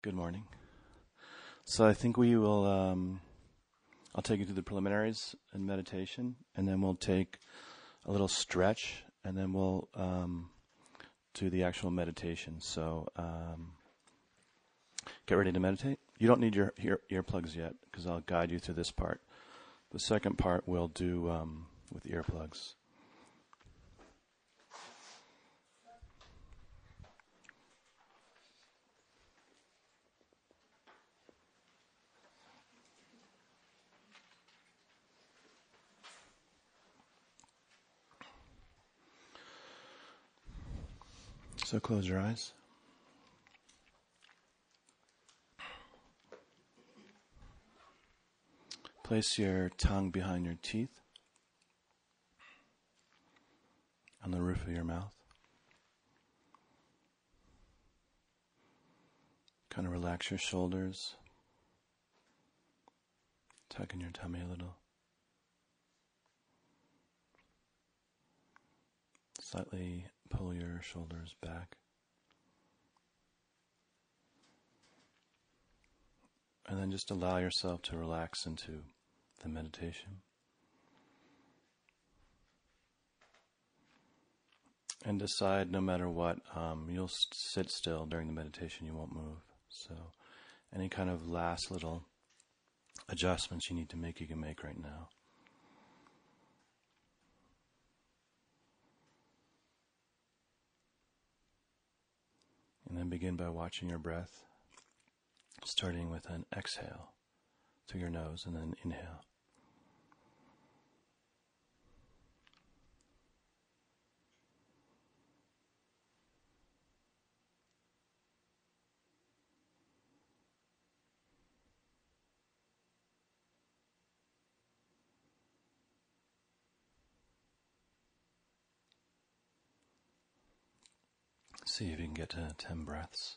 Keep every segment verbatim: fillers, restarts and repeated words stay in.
Good morning. So I think we will, um, I'll take you through the preliminaries and meditation, and then we'll take a little stretch, and then we'll um, do the actual meditation. So um, get ready to meditate. You don't need your ear- earplugs yet, because I'll guide you through this part. The second part we'll do um, with earplugs. So close your eyes. Place your tongue behind your teeth on the roof of your mouth. Kind of relax your shoulders. Tuck in your tummy a little. Slightly pull your shoulders back. And then just allow yourself to relax into the meditation. And decide no matter what, um, you'll sit still during the meditation, you won't move. So any kind of last little adjustments you need to make, you can make right now. And then begin by watching your breath, starting with an exhale through your nose and then inhale. See if you can get to ten breaths.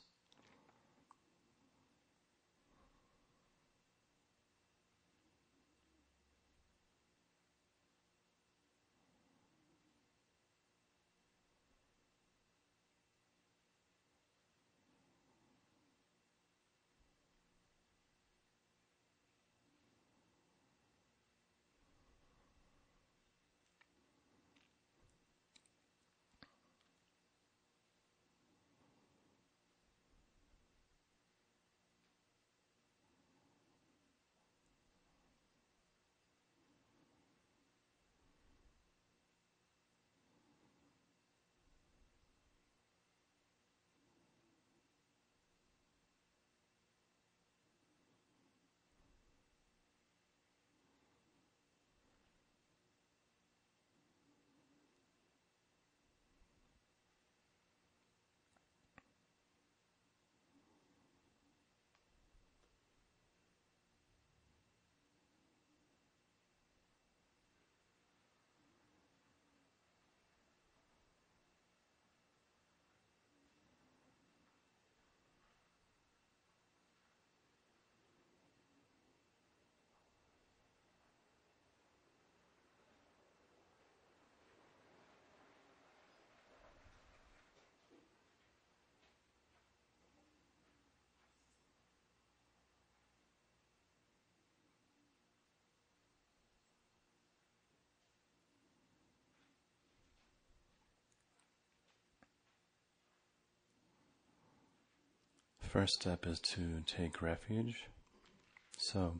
First step is to take refuge. So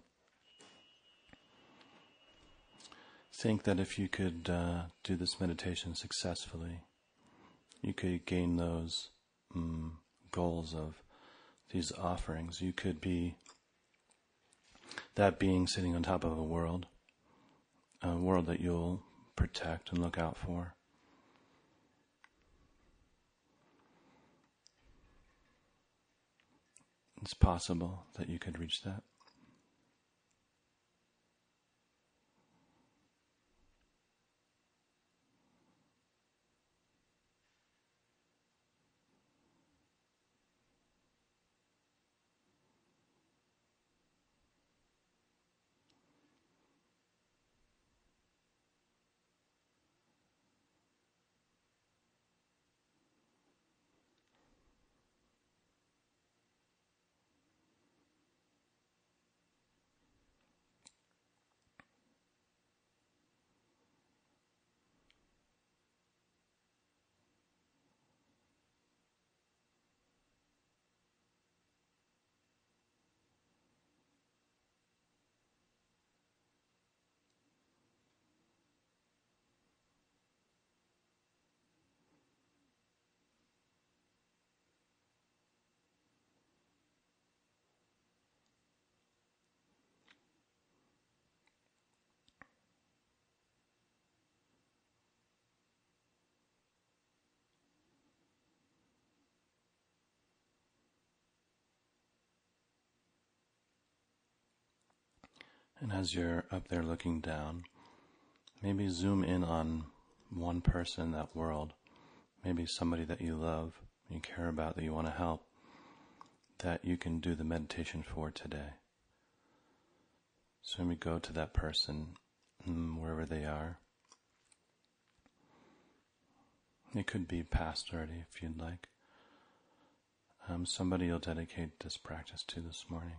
think that if you could uh, do this meditation successfully, you could gain those um, goals of these offerings. You could be that being sitting on top of a world, a world that you'll protect and look out for. It's possible that you could reach that. And as you're up there looking down, maybe zoom in on one person in that world, maybe somebody that you love, you care about, that you want to help, that you can do the meditation for today. So maybe go to that person, wherever they are. It could be past already, if you'd like. Um, somebody you'll dedicate this practice to this morning.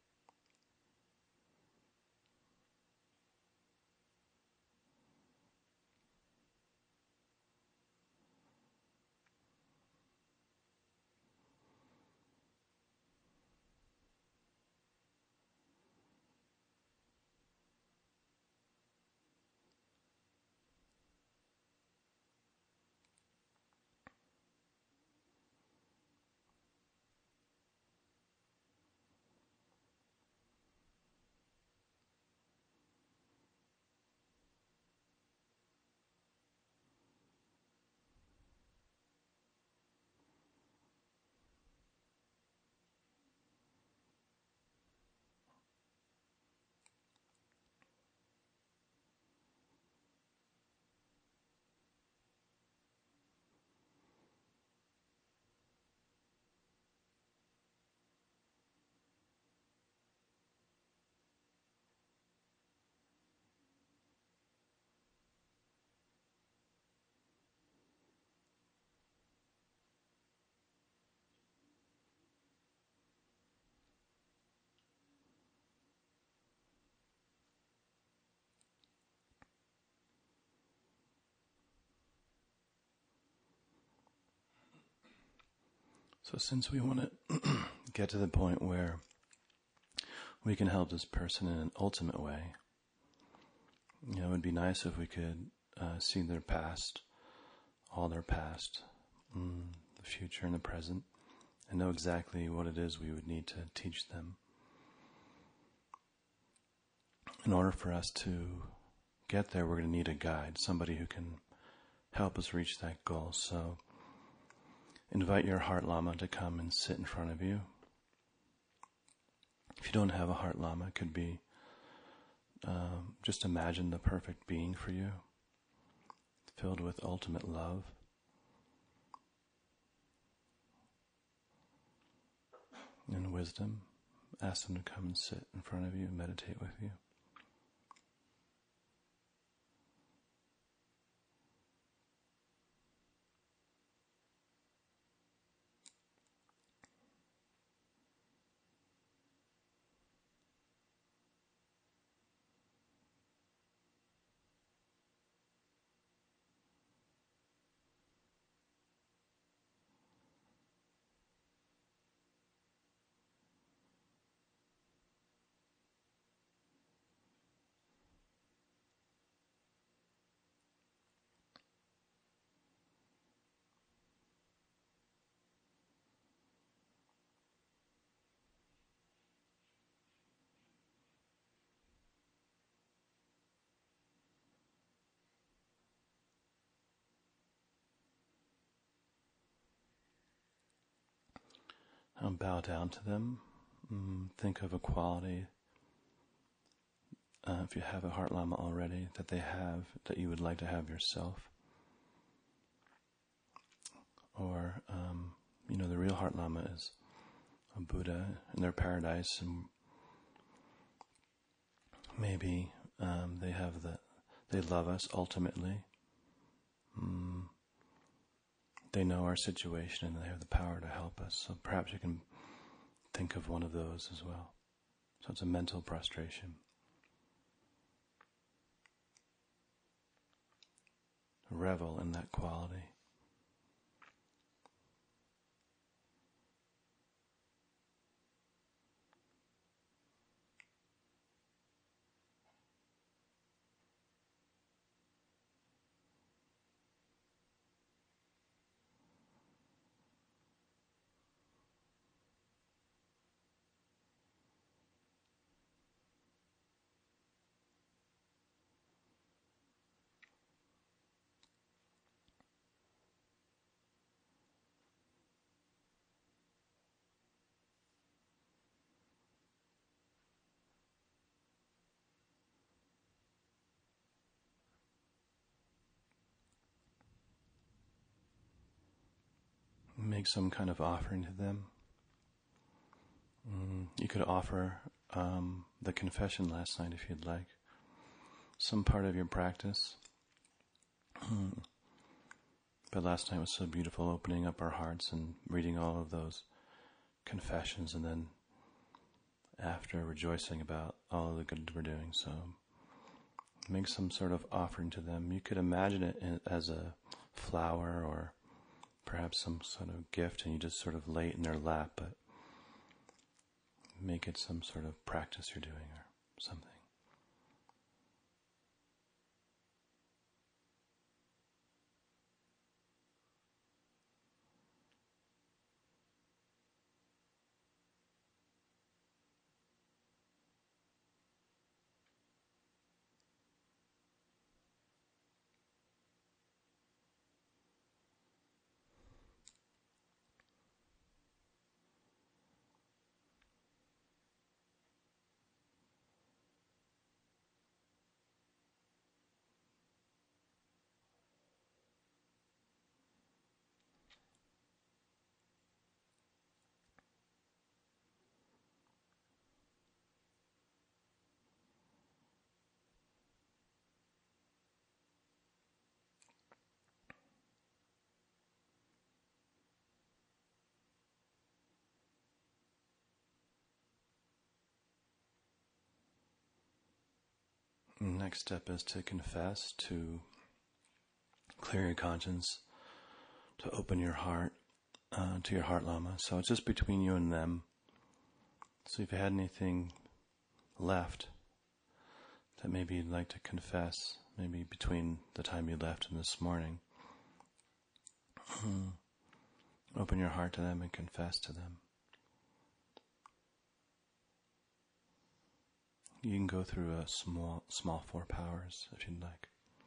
So since we want to get to the point where we can help this person in an ultimate way, you know, it would be nice if we could uh, see their past, all their past, mm, the future and the present, and know exactly what it is we would need to teach them. In order for us to get there, we're going to need a guide, somebody who can help us reach that goal. So invite your Heart Lama to come and sit in front of you. If you don't have a Heart Lama, it could be um, just imagine the perfect being for you, filled with ultimate love. And wisdom. Ask them to come and sit in front of you and meditate with you. Um, bow down to them. Mm, think of a quality, uh, if you have a Heart Lama already, that they have, that you would like to have yourself. Or, um, you know, the real Heart Lama is a Buddha in their paradise, and maybe um, they have the, they love us ultimately. Mm, they know our situation and they have the power to help us. So perhaps you can think of one of those as well. So it's a mental prostration. Revel in that quality. make some kind of offering to them. Mm, you could offer um, the confession last night if you'd like. Some part of your practice. But last night was so beautiful, opening up our hearts and reading all of those confessions, and then after rejoicing about all of the good we're doing. So make some sort of offering to them. You could imagine it as a flower or perhaps some sort of gift, and you just sort of lay it in their lap, but make it some sort of practice you're doing or something. Next step is to confess, to clear your conscience, to open your heart uh, to your heart Lama. So it's just between you and them. So if you had anything left that maybe you'd like to confess, maybe between the time you left and this morning, open your heart to them and confess to them. You can go through a small, small four powers if you'd like.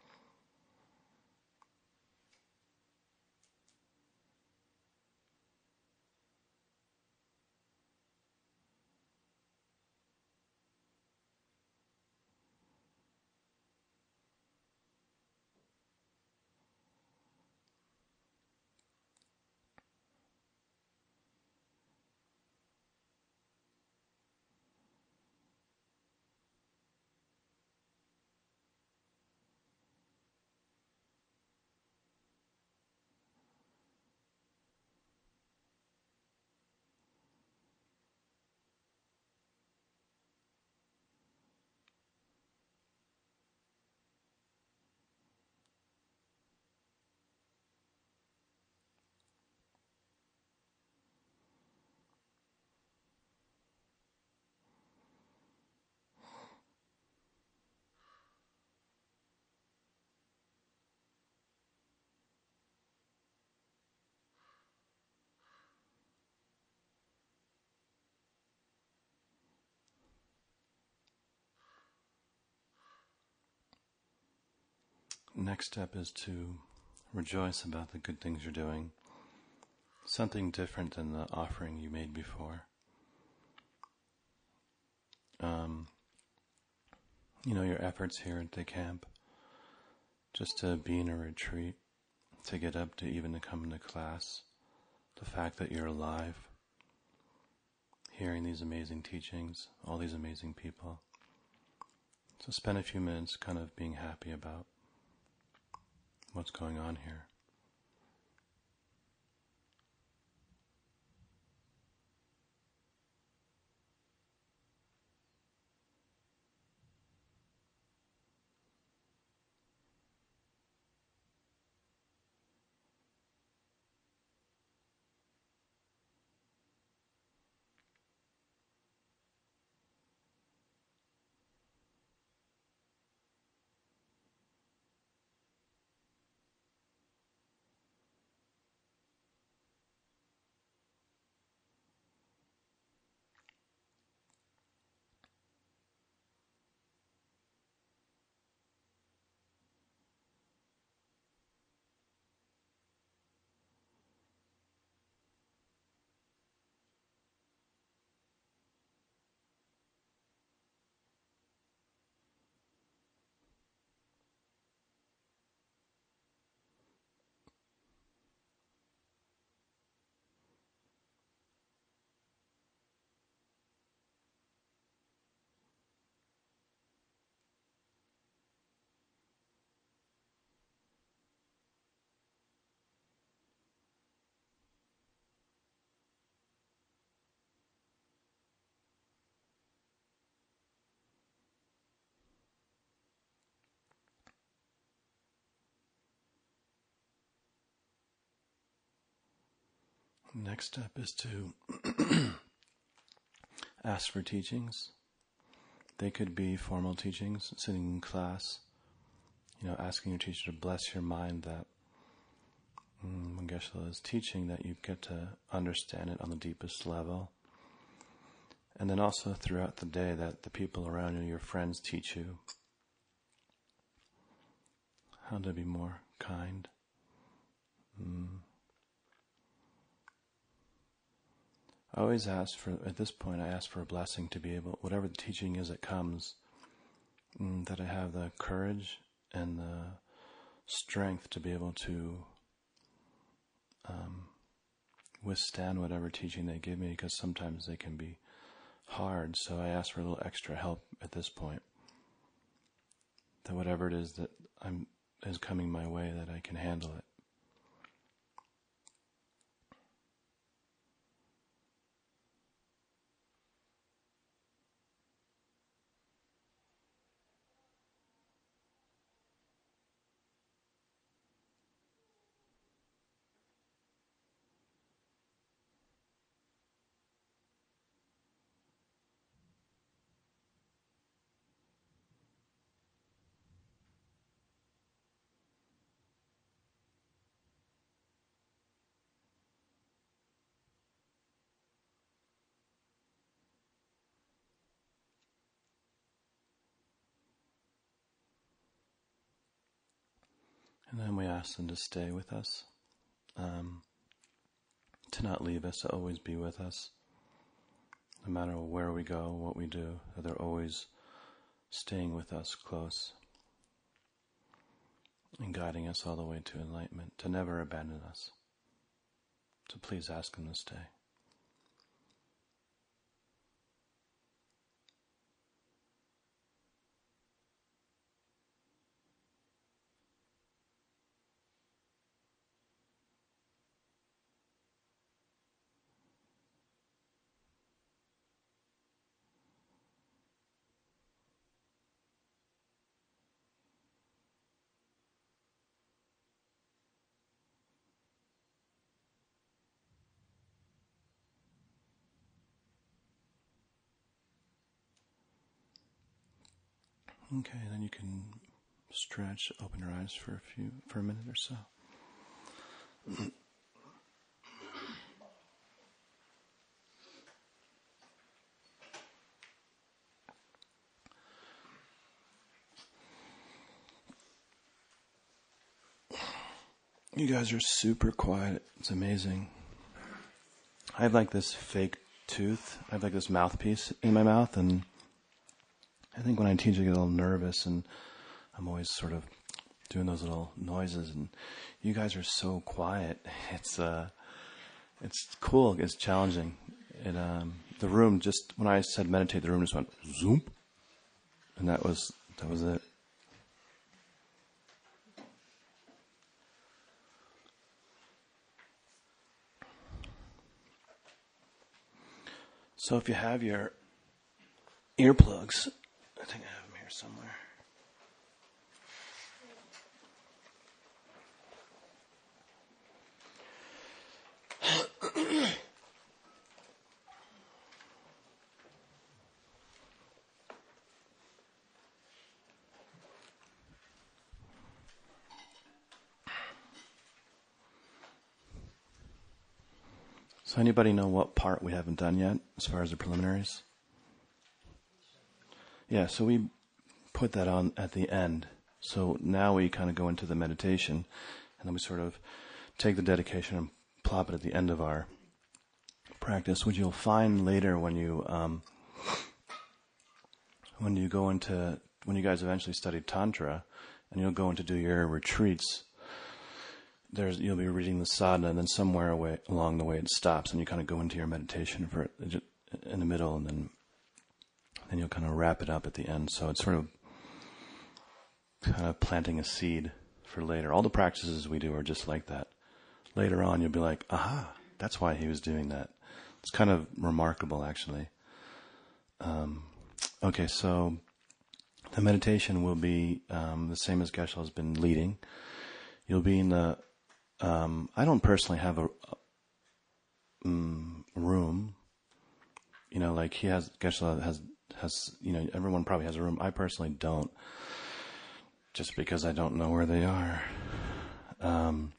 Next step is to rejoice about the good things you're doing, something different than the offering you made before. Um, you know, your efforts here at the camp, just to be in a retreat, to get up, to even to come into class, the fact that you're alive, hearing these amazing teachings, all these amazing people. So spend a few minutes kind of being happy about what's going on here. Next step is to ask for teachings. They could be formal teachings, sitting in class, you know, asking your teacher to bless your mind that mm, when Geshe-la is teaching, that you get to understand it on the deepest level. And then also throughout the day that the people around you, your friends, teach you how to be more kind. Mm. I always ask for, at this point, I ask for a blessing to be able, whatever the teaching is that comes, mm, that I have the courage and the strength to be able to um, withstand whatever teaching they give me, because sometimes they can be hard. So I ask for a little extra help at this point, that whatever it is that I'm is coming my way, that I can handle it. And then we ask them to stay with us, um, to not leave us, to always be with us. No matter where we go, what we do, that they're always staying with us close and guiding us all the way to enlightenment, to never abandon us. So please ask them to stay. Okay, then you can stretch, open your eyes for a few, for a minute or so. You guys are super quiet. It's amazing. I have like this fake tooth. I have like this mouthpiece in my mouth, and I think when I teach, I get a little nervous, and I'm always sort of doing those little noises. And you guys are so quiet. It's uh, it's cool. It's challenging. It um, the room just when I said meditate, the room just went zoom, and that was that was it. So if you have your earplugs, I think I have them here somewhere. So anybody know what part we haven't done yet as far as the preliminaries? Yeah, so we put that on at the end. So now we kind of go into the meditation, and then we sort of take the dedication and plop it at the end of our practice, which you'll find later when you um, when you go into, when you guys eventually study Tantra, and you'll go in to do your retreats. There's, you'll be reading the sadhana, and then somewhere away, along the way it stops, and you kind of go into your meditation for in the middle, and then then you'll kind of wrap it up at the end. So it's sort of kind of planting a seed for later. All the practices we do are just like that. Later on, you'll be like, aha, that's why he was doing that. It's kind of remarkable, actually. Um, okay, so the meditation will be um, the same as Geshe-la has been leading. You'll be in the Um, I don't personally have a mm, room. You know, like he has, Geshe-la has, has, you know, everyone probably has a room. I personally don't, just because I don't know where they are. Um,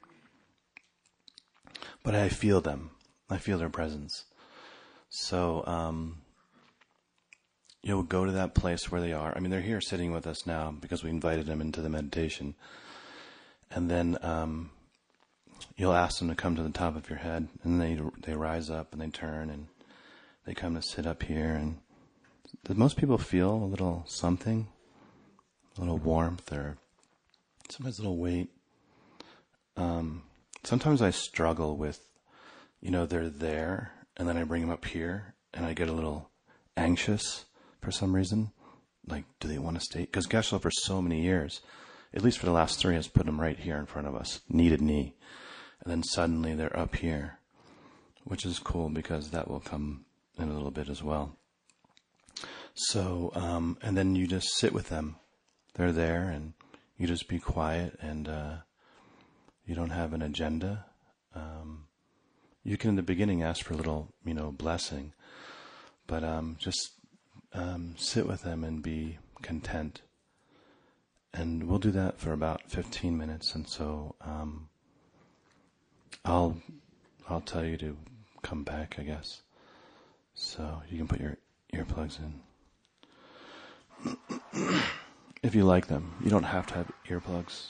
but I feel them. I feel their presence. So, um, you'll go to that place where they are. I mean, they're here sitting with us now because we invited them into the meditation. And then, um, you'll ask them to come to the top of your head, and they they rise up and they turn and they come to sit up here. And most people feel a little something, a little warmth, or sometimes a little weight. Um, sometimes I struggle with, you know, they're there, and then I bring them up here, and I get a little anxious for some reason. Like, do they want to stay? Because Geshe-la for so many years, at least for the last three, has put them right here in front of us, knee to knee. And then suddenly they're up here, which is cool because that will come in a little bit as well. So, um, and then you just sit with them. They're there, and you just be quiet, and uh, you don't have an agenda. Um, you can, in the beginning, ask for a little, you know, blessing, but um, just um, sit with them and be content. And we'll do that for about fifteen minutes, and so um, I'll I'll tell you to come back, I guess. So you can put your earplugs in. If you like them. You don't have to have earplugs.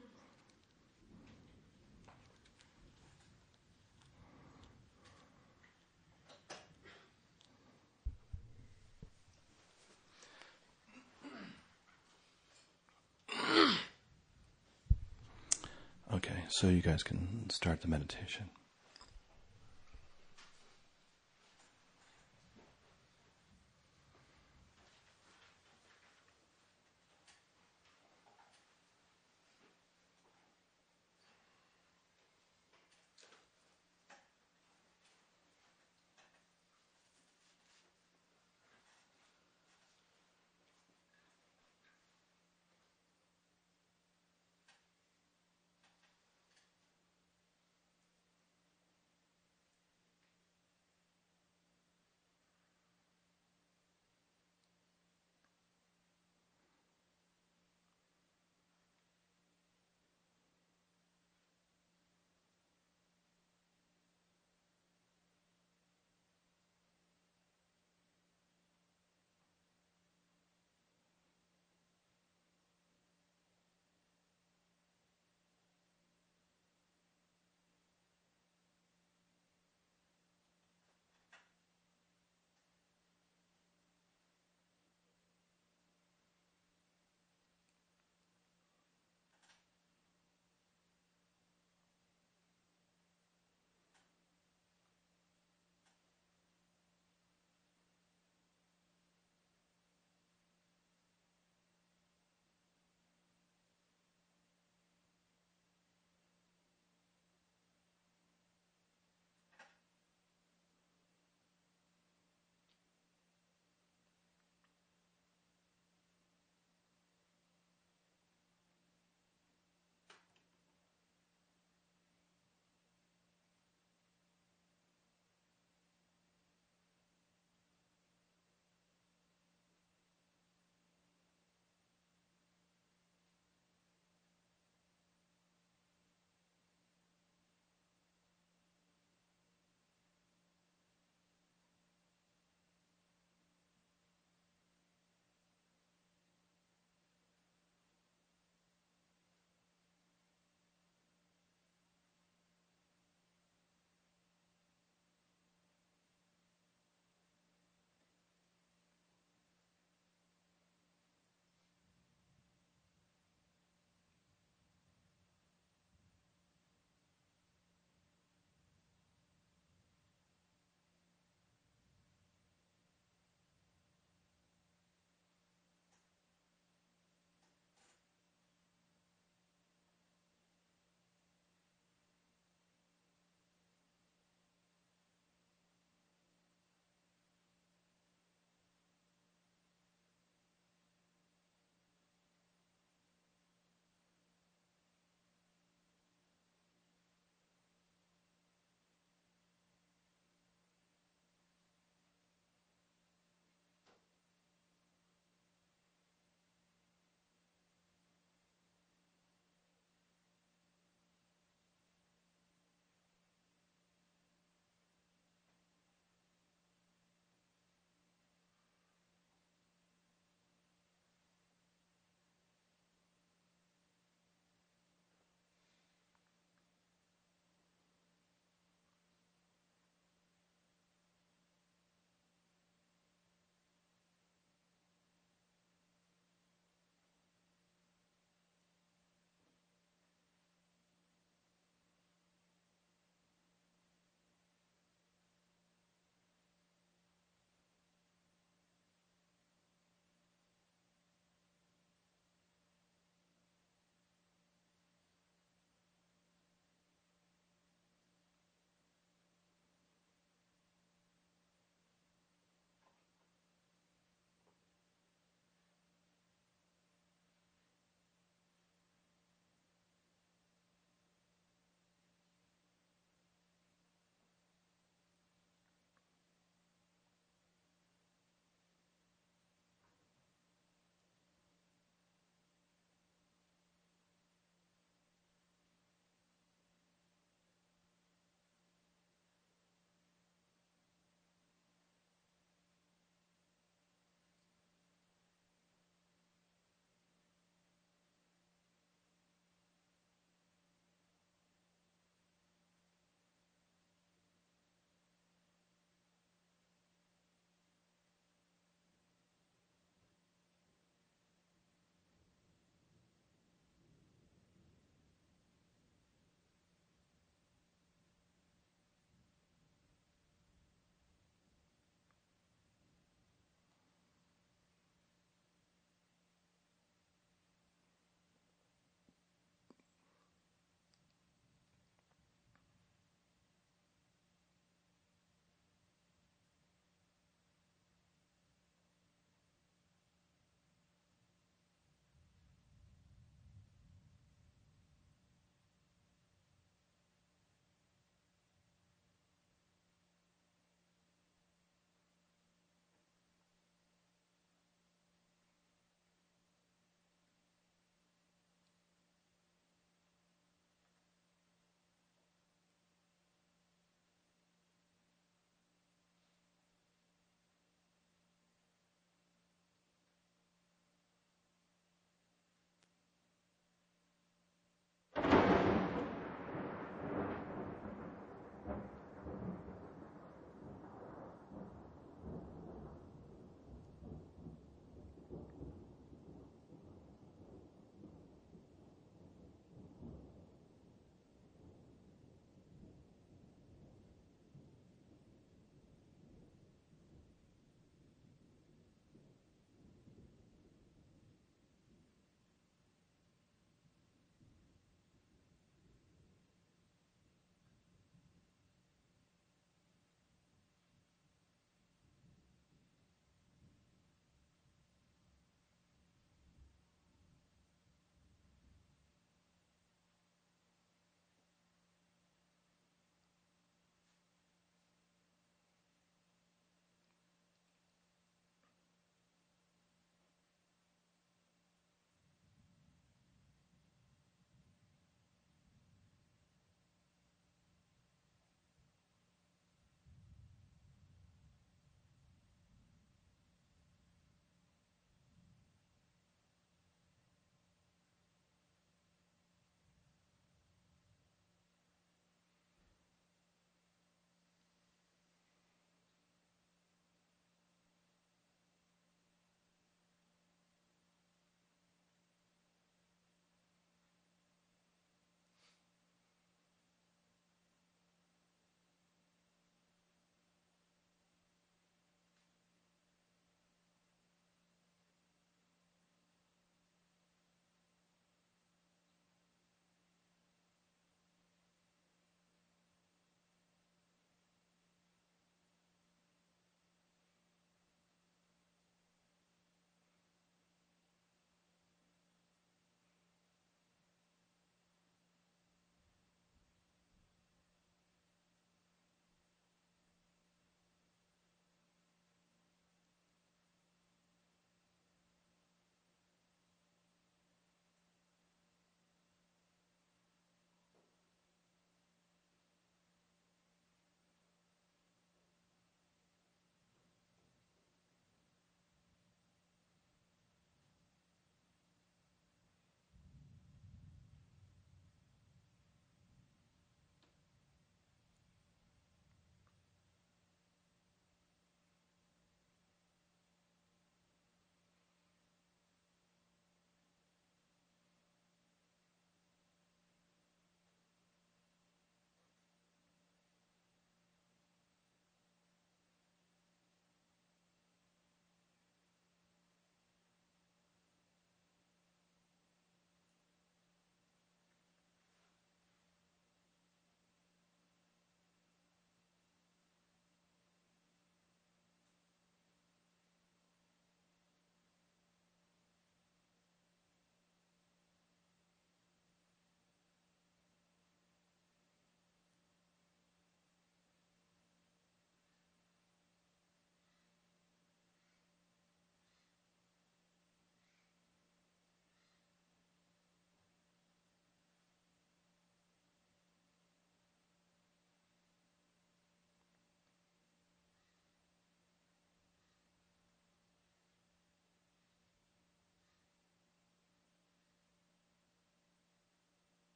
Okay, so you guys can start the meditation.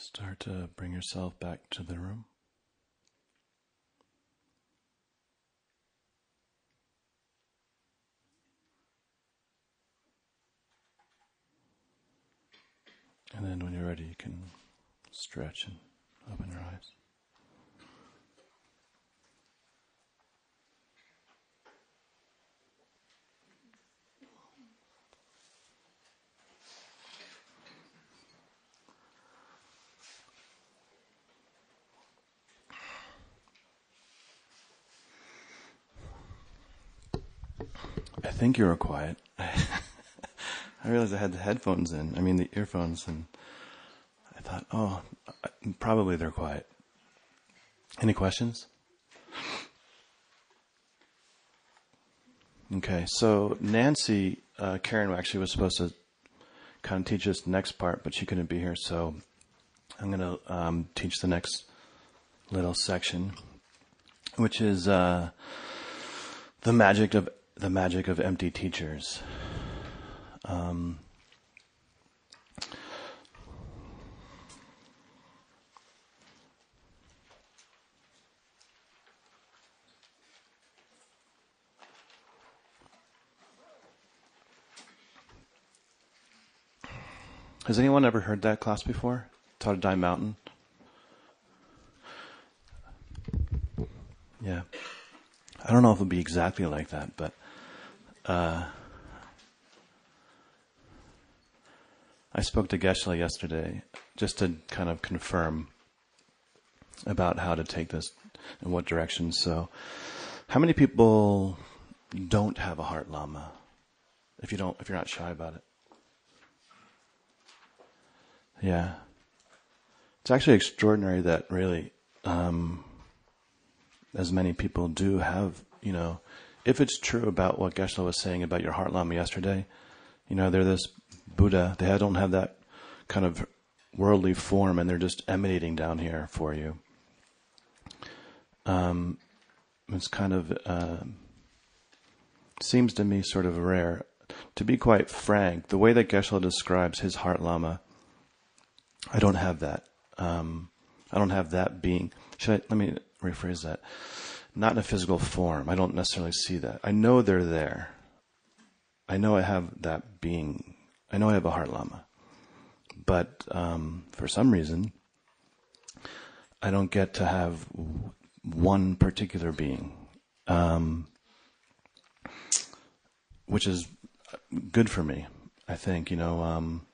Start to bring yourself back to the room. And then when you're ready, you can stretch and open your eyes. I think you were quiet. I realized I had the headphones in, I mean the earphones, and I thought, oh, probably they're quiet. Any questions? Okay, so Nancy, uh, Karen actually was supposed to kind of teach us the next part, but she couldn't be here, so I'm going to um, teach the next little section, which is uh, the magic of the magic of empty teachers. Um, has anyone ever heard that class before? Tadadai Mountain? Yeah. I don't know if it'll be exactly like that, but uh, I spoke to Geshe-la yesterday just to kind of confirm about how to take this in what direction. So, how many people don't have a heart lama? If you don't, if you're not shy about it, yeah, it's actually extraordinary that really um, as many people do have. You know, if it's true about what Geshe-la was saying about your heart lama yesterday, you know, they're this Buddha. They don't have that kind of worldly form, and they're just emanating down here for you. Um, it's kind of uh, seems to me sort of rare. To be quite frank, the way that Geshe-la describes his heart lama, I don't have that. Um, I don't have that being. Should I, let me rephrase that. Not in a physical form. I don't necessarily see that. I know they're there. I know I have that being. I know I have a heart lama. But um, for some reason, I don't get to have one particular being, um, which is good for me, I think. You know, um,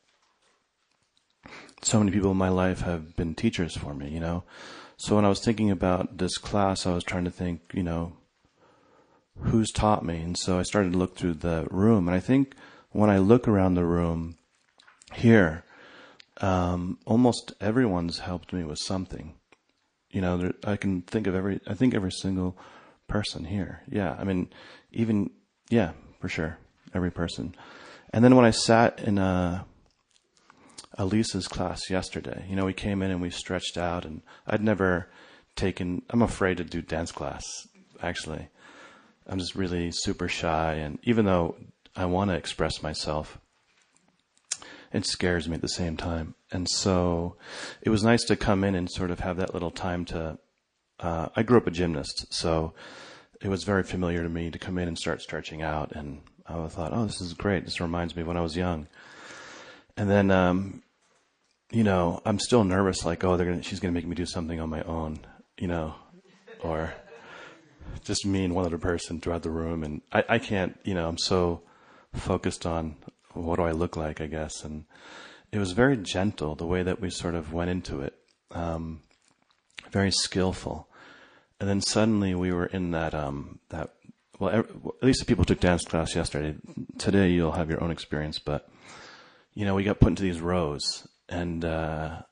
so many people in my life have been teachers for me, you know. So when I was thinking about this class, I was trying to think, you know, who's taught me? And so I started to look through the room. And I think when I look around the room here, um, almost everyone's helped me with something. You know, there, I can think of every, I think every single person here. Yeah, I mean, even, yeah, for sure, every person. And then when I sat in a, Elisa's class yesterday, you know, we came in and we stretched out, and I'd never taken, I'm afraid to do dance class, actually. I'm just really super shy, and even though I want to express myself, it scares me at the same time. And so it was nice to come in and sort of have that little time to, uh, I grew up a gymnast, so it was very familiar to me to come in and start stretching out, and I thought, oh, this is great. This reminds me of when I was young. And then, um, you know, I'm still nervous, like, oh, they're gonna, she's going to make me do something on my own, you know, or just me and one other person throughout the room. And I, I can't, you know, I'm so focused on what do I look like, I guess. And it was very gentle, the way that we sort of went into it, um, very skillful. And then suddenly we were in that, um, that, well, every, at least the people who took dance class yesterday. Today you'll have your own experience, but you know, we got put into these rows, and uh,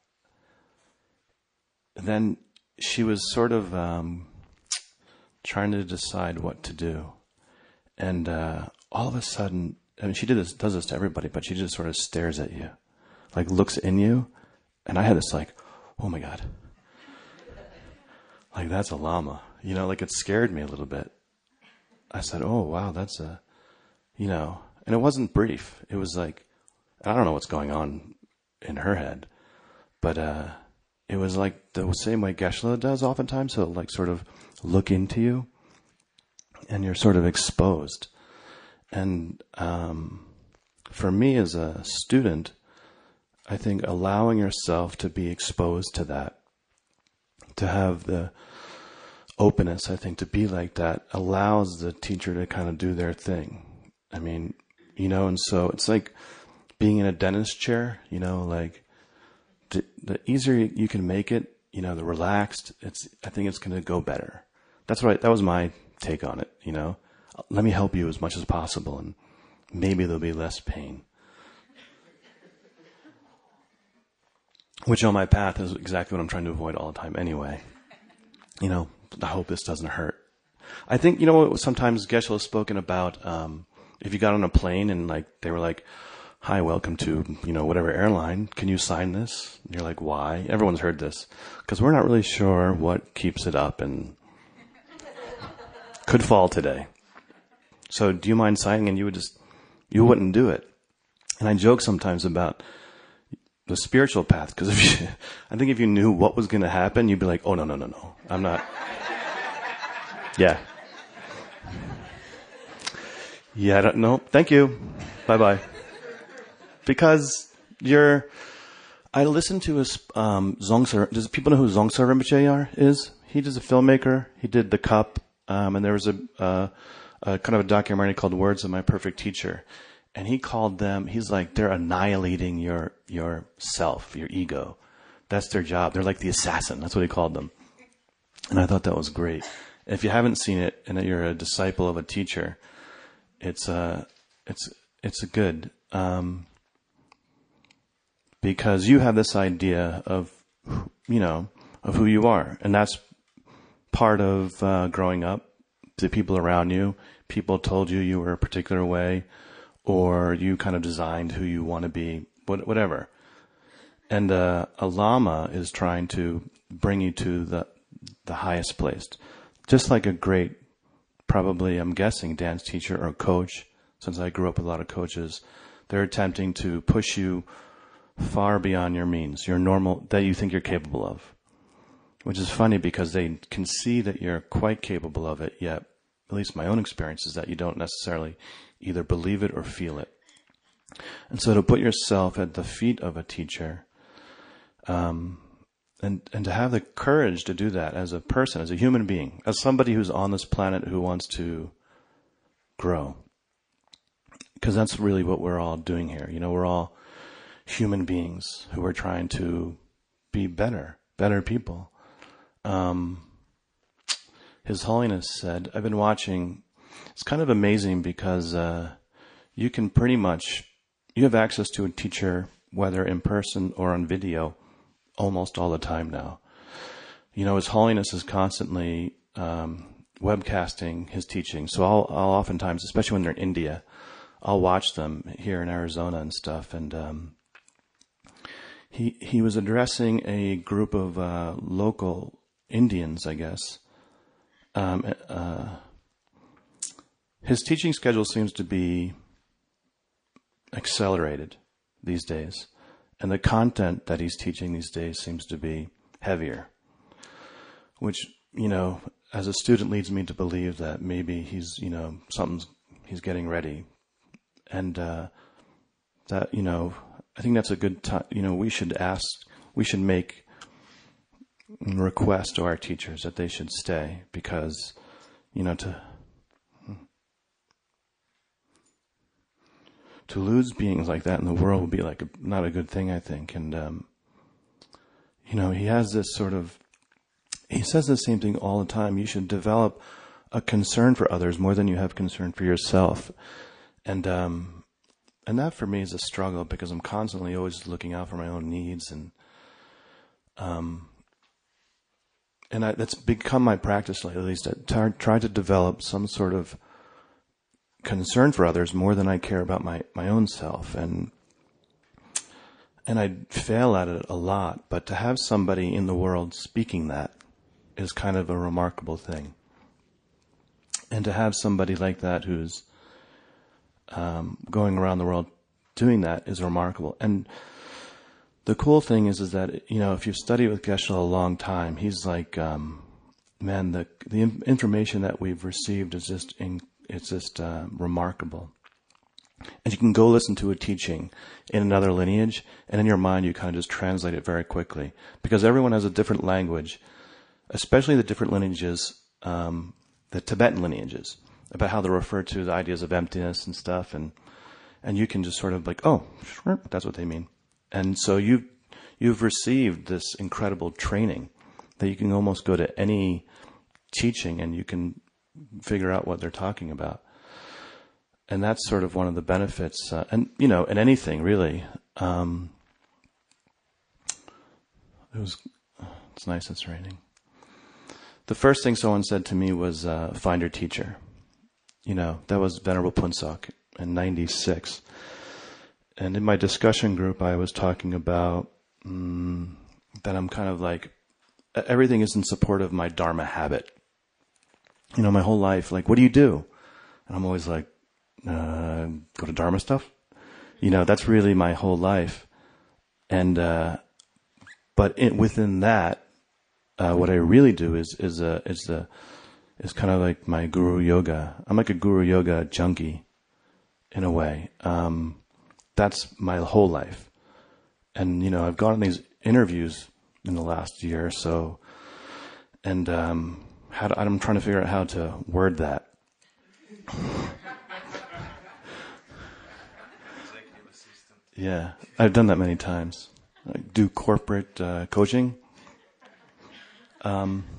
then she was sort of um, trying to decide what to do. And uh, all of a sudden, I mean, she did this, does this to everybody, but she just sort of stares at you, like looks in you. And I had this like, oh my God. Like, that's a lama. You know, like it scared me a little bit. I said, oh, wow, that's a, you know, and it wasn't brief. It was like, I don't know what's going on in her head, but uh, it was like the same way Geshe-la does oftentimes. So like sort of look into you, and you're sort of exposed. And um, for me as a student, I think allowing yourself to be exposed to that, to have the openness, I think, to be like that, allows the teacher to kind of do their thing. I mean, you know, and so it's like being in a dentist chair, you know, like the, the easier you can make it, you know, the relaxed, it's, I think it's going to go better. That's right. That was my take on it, you know. Let me help you as much as possible, and maybe there'll be less pain. Which on my path is exactly what I'm trying to avoid all the time anyway. You know, I hope this doesn't hurt. I think, you know, sometimes Geshe-la has spoken about, um, if you got on a plane and like, they were like, hi, welcome to, you know, whatever airline, can you sign this? And you're like, why? Everyone's heard this. Because we're not really sure what keeps it up and could fall today. So do you mind signing? And you would just, you wouldn't do it. And I joke sometimes about the spiritual path, because if you, I think if you knew what was going to happen, you'd be like, oh, no, no, no, no, I'm not. Yeah. Yeah, I don't know. Thank you. Bye-bye. Because you're, I listened to his, um, Zongsa, does people know who Zongsa Rinpoche are, is? He is a filmmaker. He did The Cup, um, and there was a, uh, a kind of a documentary called Words of My Perfect Teacher. And he called them, he's like, they're annihilating your, your self, your ego. That's their job. They're like the assassin. That's what he called them. And I thought that was great. If you haven't seen it and you're a disciple of a teacher, it's, uh, it's, it's a good, um, because you have this idea of, you know, of who you are. And that's part of, uh, growing up. The people around you, people told you you were a particular way, or you kind of designed who you want to be, whatever. And uh, a lama is trying to bring you to the the highest place. Just like a great, probably, I'm guessing, dance teacher or coach, since I grew up with a lot of coaches, they're attempting to push you far beyond your means, your normal, that you think you're capable of. Which is funny because they can see that you're quite capable of it, yet, at least my own experience is that you don't necessarily either believe it or feel it. And so to put yourself at the feet of a teacher, um, and, and to have the courage to do that as a person, as a human being, as somebody who's on this planet who wants to grow. Because that's really what we're all doing here. You know, we're all human beings who are trying to be better, better people. Um, His Holiness said, I've been watching, it's kind of amazing because uh, you can pretty much, you have access to a teacher, whether in person or on video, almost all the time now. You know, His Holiness is constantly um, webcasting his teaching. So I'll, I'll oftentimes, especially when they're in India, I'll watch them here in Arizona and stuff. And um, he he was addressing a group of uh, local Indians, I guess. Um, uh, his teaching schedule seems to be accelerated these days, and the content that he's teaching these days seems to be heavier, which, you know, as a student leads me to believe that maybe he's, you know, something's, he's getting ready, and uh, that, you know, I think that's a good time. You know, we should ask, we should make request to our teachers that they should stay, because, you know, to to lose beings like that in the world would be like a, not a good thing, I think. And um, you know, he has this sort of, he says the same thing all the time. You should develop a concern for others more than you have concern for yourself, and um, and that for me is a struggle, because I'm constantly always looking out for my own needs, and um. And I, that's become my practice lately, at least. I t- try to develop some sort of concern for others more than I care about my, my own self. And and I fail at it a lot. But to have somebody in the world speaking that is kind of a remarkable thing. And to have somebody like that who's um, going around the world doing that is remarkable. And the cool thing is, is that, you know, if you've studied with Geshe a long time, he's like, um, man, the the information that we've received is just in, it's just uh, remarkable. And you can go listen to a teaching in another lineage, and in your mind you kind of just translate it very quickly, because everyone has a different language, especially the different lineages, um, the Tibetan lineages, about how they refer to the ideas of emptiness and stuff, and and you can just sort of like, oh, sure, that's what they mean. And so you you've received this incredible training that you can almost go to any teaching and you can figure out what they're talking about. And that's sort of one of the benefits, uh, and you know, in anything really. Um, it was, it's nice it's raining. The first thing someone said to me was, uh, "Find your teacher." You know, that was Venerable Punsok in ninety-six. And in my discussion group, I was talking about um, that I'm kind of like, everything is in support of my Dharma habit. You know, my whole life, like, what do you do? And I'm always like, uh, go to Dharma stuff. You know, that's really my whole life. And, uh, but in, within that, uh, what I really do is, is, uh, is the, is kind of like my guru yoga. I'm like a guru yoga junkie in a way. Um, that's my whole life. And, you know, I've gone on these interviews in the last year or so, and, um, how to, I'm trying to figure out how to word that. Yeah, I've done that many times. I do corporate uh, coaching. Um,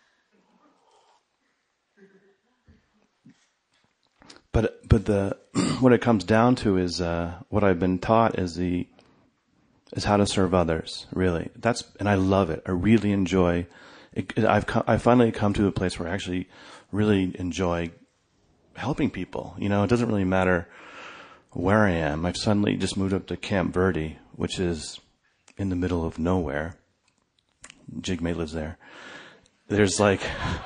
but but the what it comes down to is uh, what I've been taught is the is how to serve others. Really, that's and I love it. I really enjoy. It, it, I've come, I finally come to a place where I actually really enjoy helping people. You know, it doesn't really matter where I am. I've suddenly just moved up to Camp Verde, which is in the middle of nowhere. Jigme lives there. There's like,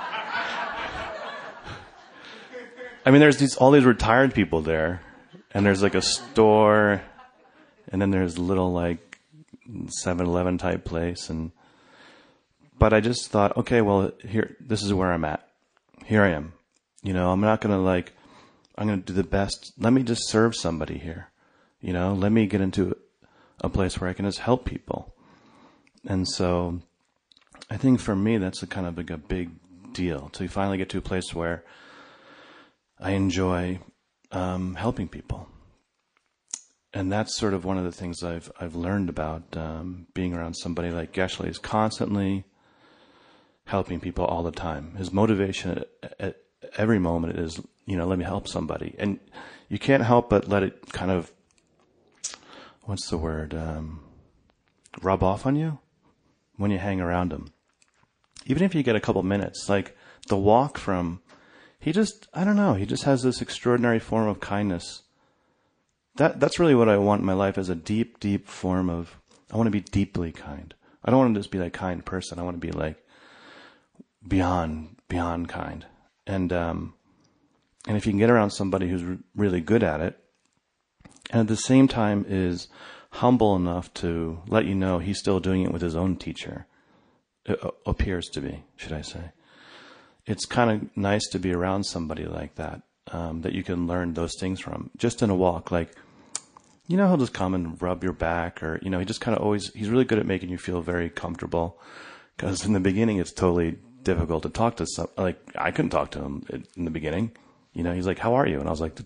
I mean, there's these all these retired people there, and there's like a store, and then there's a little like seven eleven type place, and but I just thought, okay, well, here, this is where I'm at. Here I am. You know, I'm not gonna like. I'm going to do the best. Let me just serve somebody here. You know, let me get into a place where I can just help people. And so I think for me, that's a kind of like a big deal to finally get to a place where I enjoy um, helping people. And that's sort of one of the things I've I've learned about um, being around somebody like Geshe. Is constantly helping people all the time. His motivation at, at every moment is, you know, let me help somebody. And you can't help but let it kind of, what's the word, um, rub off on you when you hang around him. Even if you get a couple minutes, like the walk from, he just, I don't know, he just has this extraordinary form of kindness. That That's really what I want in my life, as a deep, deep form of, I want to be deeply kind. I don't want to just be like a kind person. I want to be like beyond, beyond kind. And, um, and if you can get around somebody who's re- really good at it, and at the same time is humble enough to let you know he's still doing it with his own teacher, it appears to be, should I say. It's kind of nice to be around somebody like that, um, that you can learn those things from, just in a walk. Like, you know, he'll just come and rub your back, or, you know, he just kind of always, he's really good at making you feel very comfortable, because in the beginning it's totally difficult to talk to some, like, I couldn't talk to him in the beginning. You know, he's like, how are you? And I was like,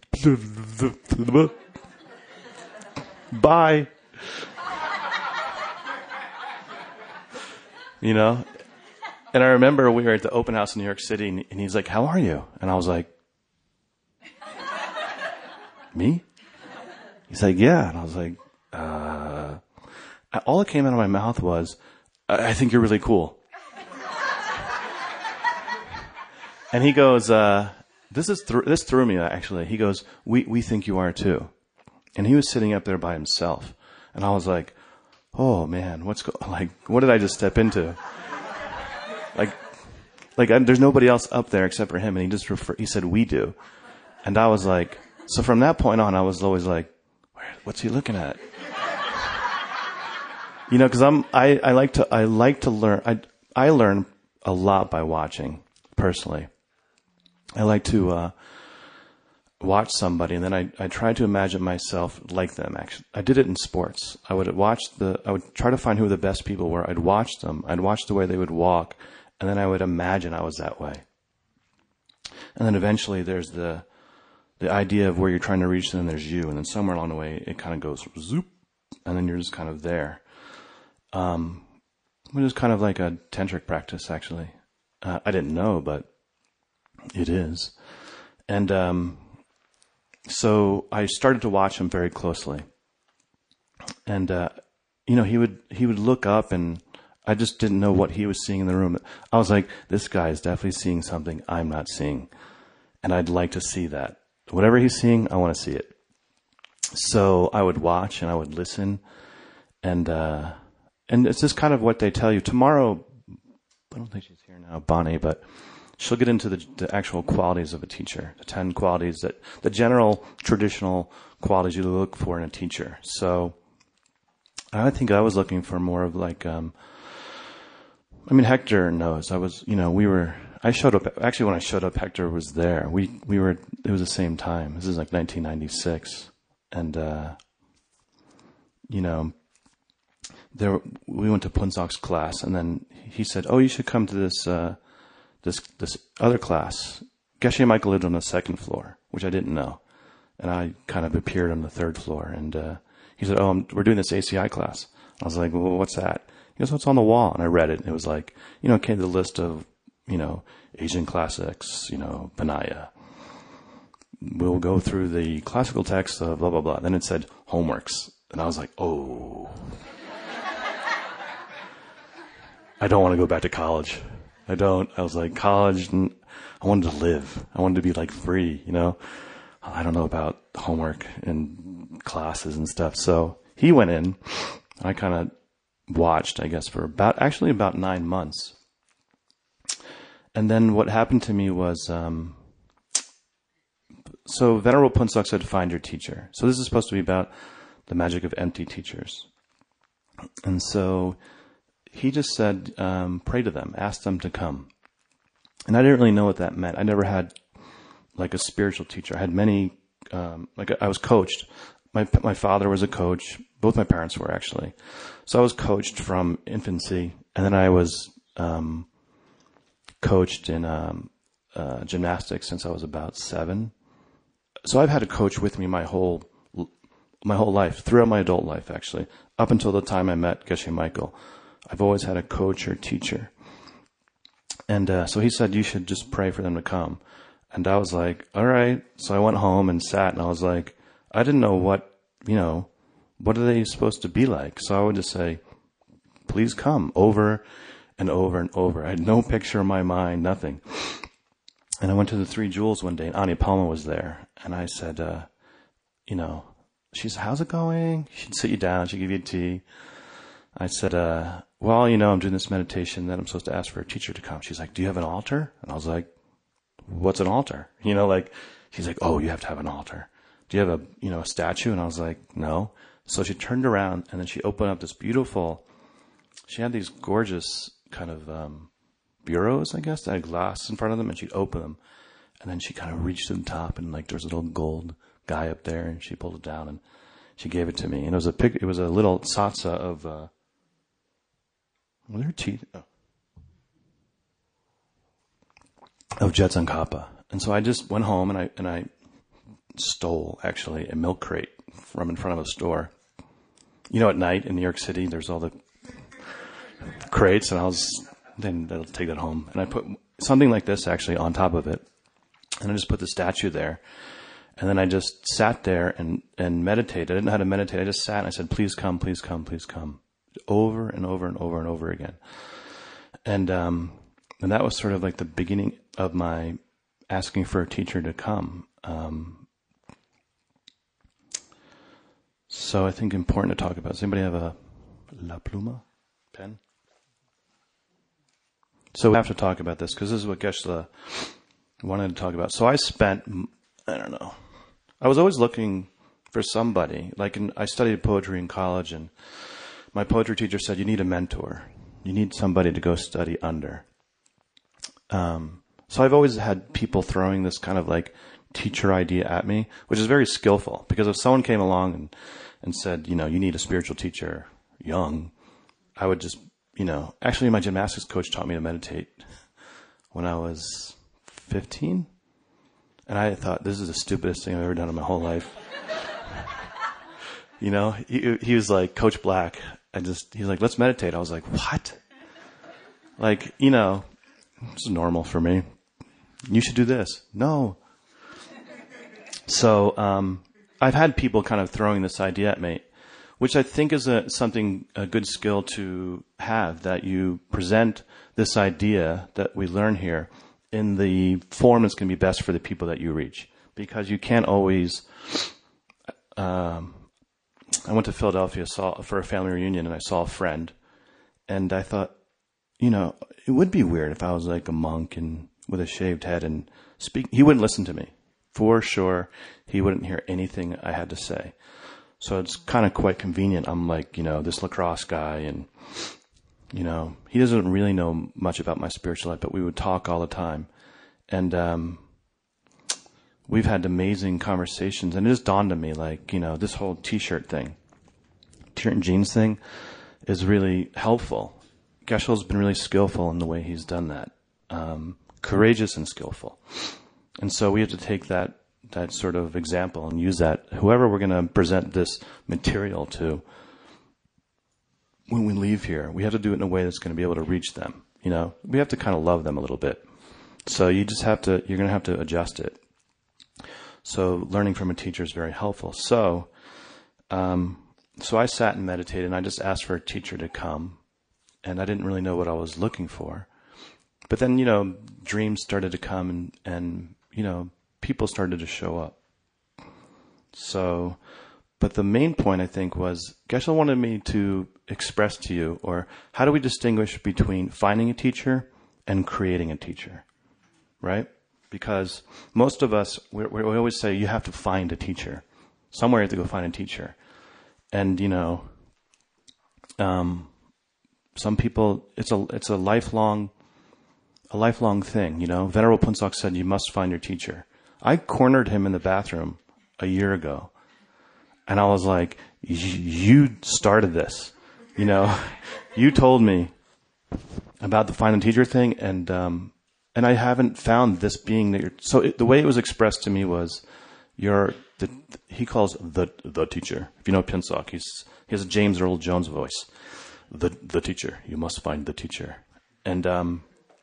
bye. You know? And I remember we were at the open house in New York City, and he's like, how are you? And I was like, me? He's like, yeah. And I was like, uh, all that came out of my mouth was, I think you're really cool. And he goes, uh, this is th- this threw me, actually. He goes, we, we think you are too. And he was sitting up there by himself. And I was like, oh man, what's go- like, what did I just step into? Like, like I, there's nobody else up there except for him. And he just refer- he said, we do. And I was like, so from that point on, I was always like, where, what's he looking at? You know, because I'm I, I like to I like to learn. I I learn a lot by watching. Personally, I like to uh, watch somebody, and then I I try to imagine myself like them. Actually, I did it in sports. I would watch the. I would try to find who the best people were. I'd watch them. I'd watch the way they would walk, and then I would imagine I was that way. And then eventually, there's the the idea of where you're trying to reach, and then there's you, and then somewhere along the way, it kind of goes zoop, and then you're just kind of there. Um, it was kind of like a tantric practice, actually. Uh, I didn't know, but it is. And um, so I started to watch him very closely. And uh, you know, he would he would look up, and I just didn't know what he was seeing in the room. I was like, this guy is definitely seeing something I'm not seeing, and I'd like to see that. Whatever he's seeing, I want to see it. So I would watch and I would listen, and uh, and it's just kind of what they tell you. Tomorrow, I don't think she's here now, Bonnie, but she'll get into the, the actual qualities of a teacher, the ten qualities that, the general traditional qualities you look for in a teacher. So I think I was looking for more of like, um, I mean, Hector knows. I was, you know, we were, I showed up, actually when I showed up, Hector was there. We, we were, it was the same time. This is like nineteen ninety-six. And, uh, you know, there, we went to Punzok's class, and then he said, oh, you should come to this, uh, this, this other class. Geshe Michael lived on the second floor, which I didn't know. And I kind of appeared on the third floor. And, uh, he said, oh, I'm, we're doing this A C I class. I was like, well, what's that? He goes, what's on the wall? And I read it, and it was like, you know, it came to the list of, you know, Asian classics, you know, Vinaya. We'll go through the classical text of blah, blah, blah. Then it said homeworks. And I was like, oh. I don't want to go back to college. I don't. I was like, college, and I wanted to live. I wanted to be like free, you know. I don't know about homework and classes and stuff. So he went in. I kind of watched, I guess, for about, actually about nine months. And then what happened to me was, um, so Venerable Punzok said, find your teacher. So this is supposed to be about the magic of empty teachers. And so he just said, um, pray to them, ask them to come. And I didn't really know what that meant. I never had like a spiritual teacher. I had many, um, like I was coached. My my father was a coach. Both my parents were, actually. So I was coached from infancy, and then I was um, coached in um, uh, gymnastics since I was about seven. So I've had a coach with me my whole my whole life, throughout my adult life, actually, up until the time I met Geshe Michael. I've always had a coach or teacher. And uh, so he said, you should just pray for them to come. And I was like, all right. So I went home and sat, and I was like, I didn't know what, you know, what are they supposed to be like? So I would just say, please come, over and over and over. I had no picture in my mind, nothing. And I went to the Three Jewels one day, and Ani Palma was there. And I said, uh, you know, she said, how's it going? She'd sit you down, she'd give you tea. I said, uh, well, you know, I'm doing this meditation, then I'm supposed to ask for a teacher to come. She's like, do you have an altar? And I was like, what's an altar? You know, like, she's like, oh, you have to have an altar. Do you have a, you know, a statue? And I was like, no. So she turned around, and then she opened up this beautiful, she had these gorgeous kind of, um, bureaus, I guess, that had glass in front of them, and she'd open them. And then she kind of reached to the top, and like, there's a little gold guy up there, and she pulled it down, and she gave it to me. And it was a pic, it was a little satsa of, uh, were there teeth? Oh. Of Jetsun And so I just went home, and I, and I stole, actually, a milk crate from in front of a store. You know, at night in New York City, there's all the crates, and I was, then they'll take that home. And I put something like this, actually, on top of it. And I just put the statue there. And then I just sat there and, and meditated. I didn't know how to meditate. I just sat and I said, please come, please come, please come. Over and over and over and over again. And, um, and that was sort of like the beginning of my asking for a teacher to come. Um, so I think important to talk about. Does anybody have a La Pluma pen? So we have to talk about this because this is what Geshe wanted to talk about. So I spent, I don't know, I was always looking for somebody. Like in, I studied poetry in college, and my poetry teacher said, you need a mentor. You need somebody to go study under. Um, so I've always had people throwing this kind of like teacher idea at me, which is very skillful, because if someone came along and, and said, you know, you need a spiritual teacher young, I would just, you know, actually my gymnastics coach taught me to meditate when I was fifteen. And I thought, this is the stupidest thing I've ever done in my whole life. You know, he, he was like, Coach Black. I just, he was like, let's meditate. I was like, what? Like, you know, it's normal for me. You should do this. No. So, um, I've had people kind of throwing this idea at me, which I think is a, something, a good skill to have, that you present this idea that we learn here in the form that's going to be best for the people that you reach. Because you can't always, um, I went to Philadelphia saw, for a family reunion, and I saw a friend, and I thought, you know, it would be weird if I was like a monk and with a shaved head and speak. He wouldn't listen to me. For sure, he wouldn't hear anything I had to say. So it's kind of quite convenient. I'm like, you know, this lacrosse guy, and, you know, he doesn't really know much about my spiritual life, but we would talk all the time. And um, we've had amazing conversations, and it just dawned on me, like, you know, this whole t-shirt thing, t-shirt and jeans thing is really helpful. Geshe-la's been really skillful in the way he's done that. Um, courageous and skillful. And so we have to take that that sort of example and use that, whoever we're going to present this material to, when we leave here, we have to do it in a way that's going to be able to reach them. You know, we have to kind of love them a little bit. So you just have to, you're going to have to adjust it. So learning from a teacher is very helpful. So, um, so I sat and meditated, and I just asked for a teacher to come, and I didn't really know what I was looking for. But then, you know, dreams started to come, and, and, you know, people started to show up. So, but the main point, I think, was Geshe-la wanted me to express to you, or how do we distinguish between finding a teacher and creating a teacher, right? Because most of us, we we always say you have to find a teacher. Somewhere you have to go find a teacher. And, you know, um, some people, it's a it's a lifelong, a lifelong thing, you know. Venerable Punsak said, you must find your teacher. I cornered him in the bathroom a year ago, and I was like, you started this, you know. You told me about the find a teacher thing, and um, and I haven't found this being that you're, so it, the way it was expressed to me was, you're the, he calls the the teacher. If you know Punsak, he's he has a James Earl Jones voice. The the teacher, you must find the teacher. And um,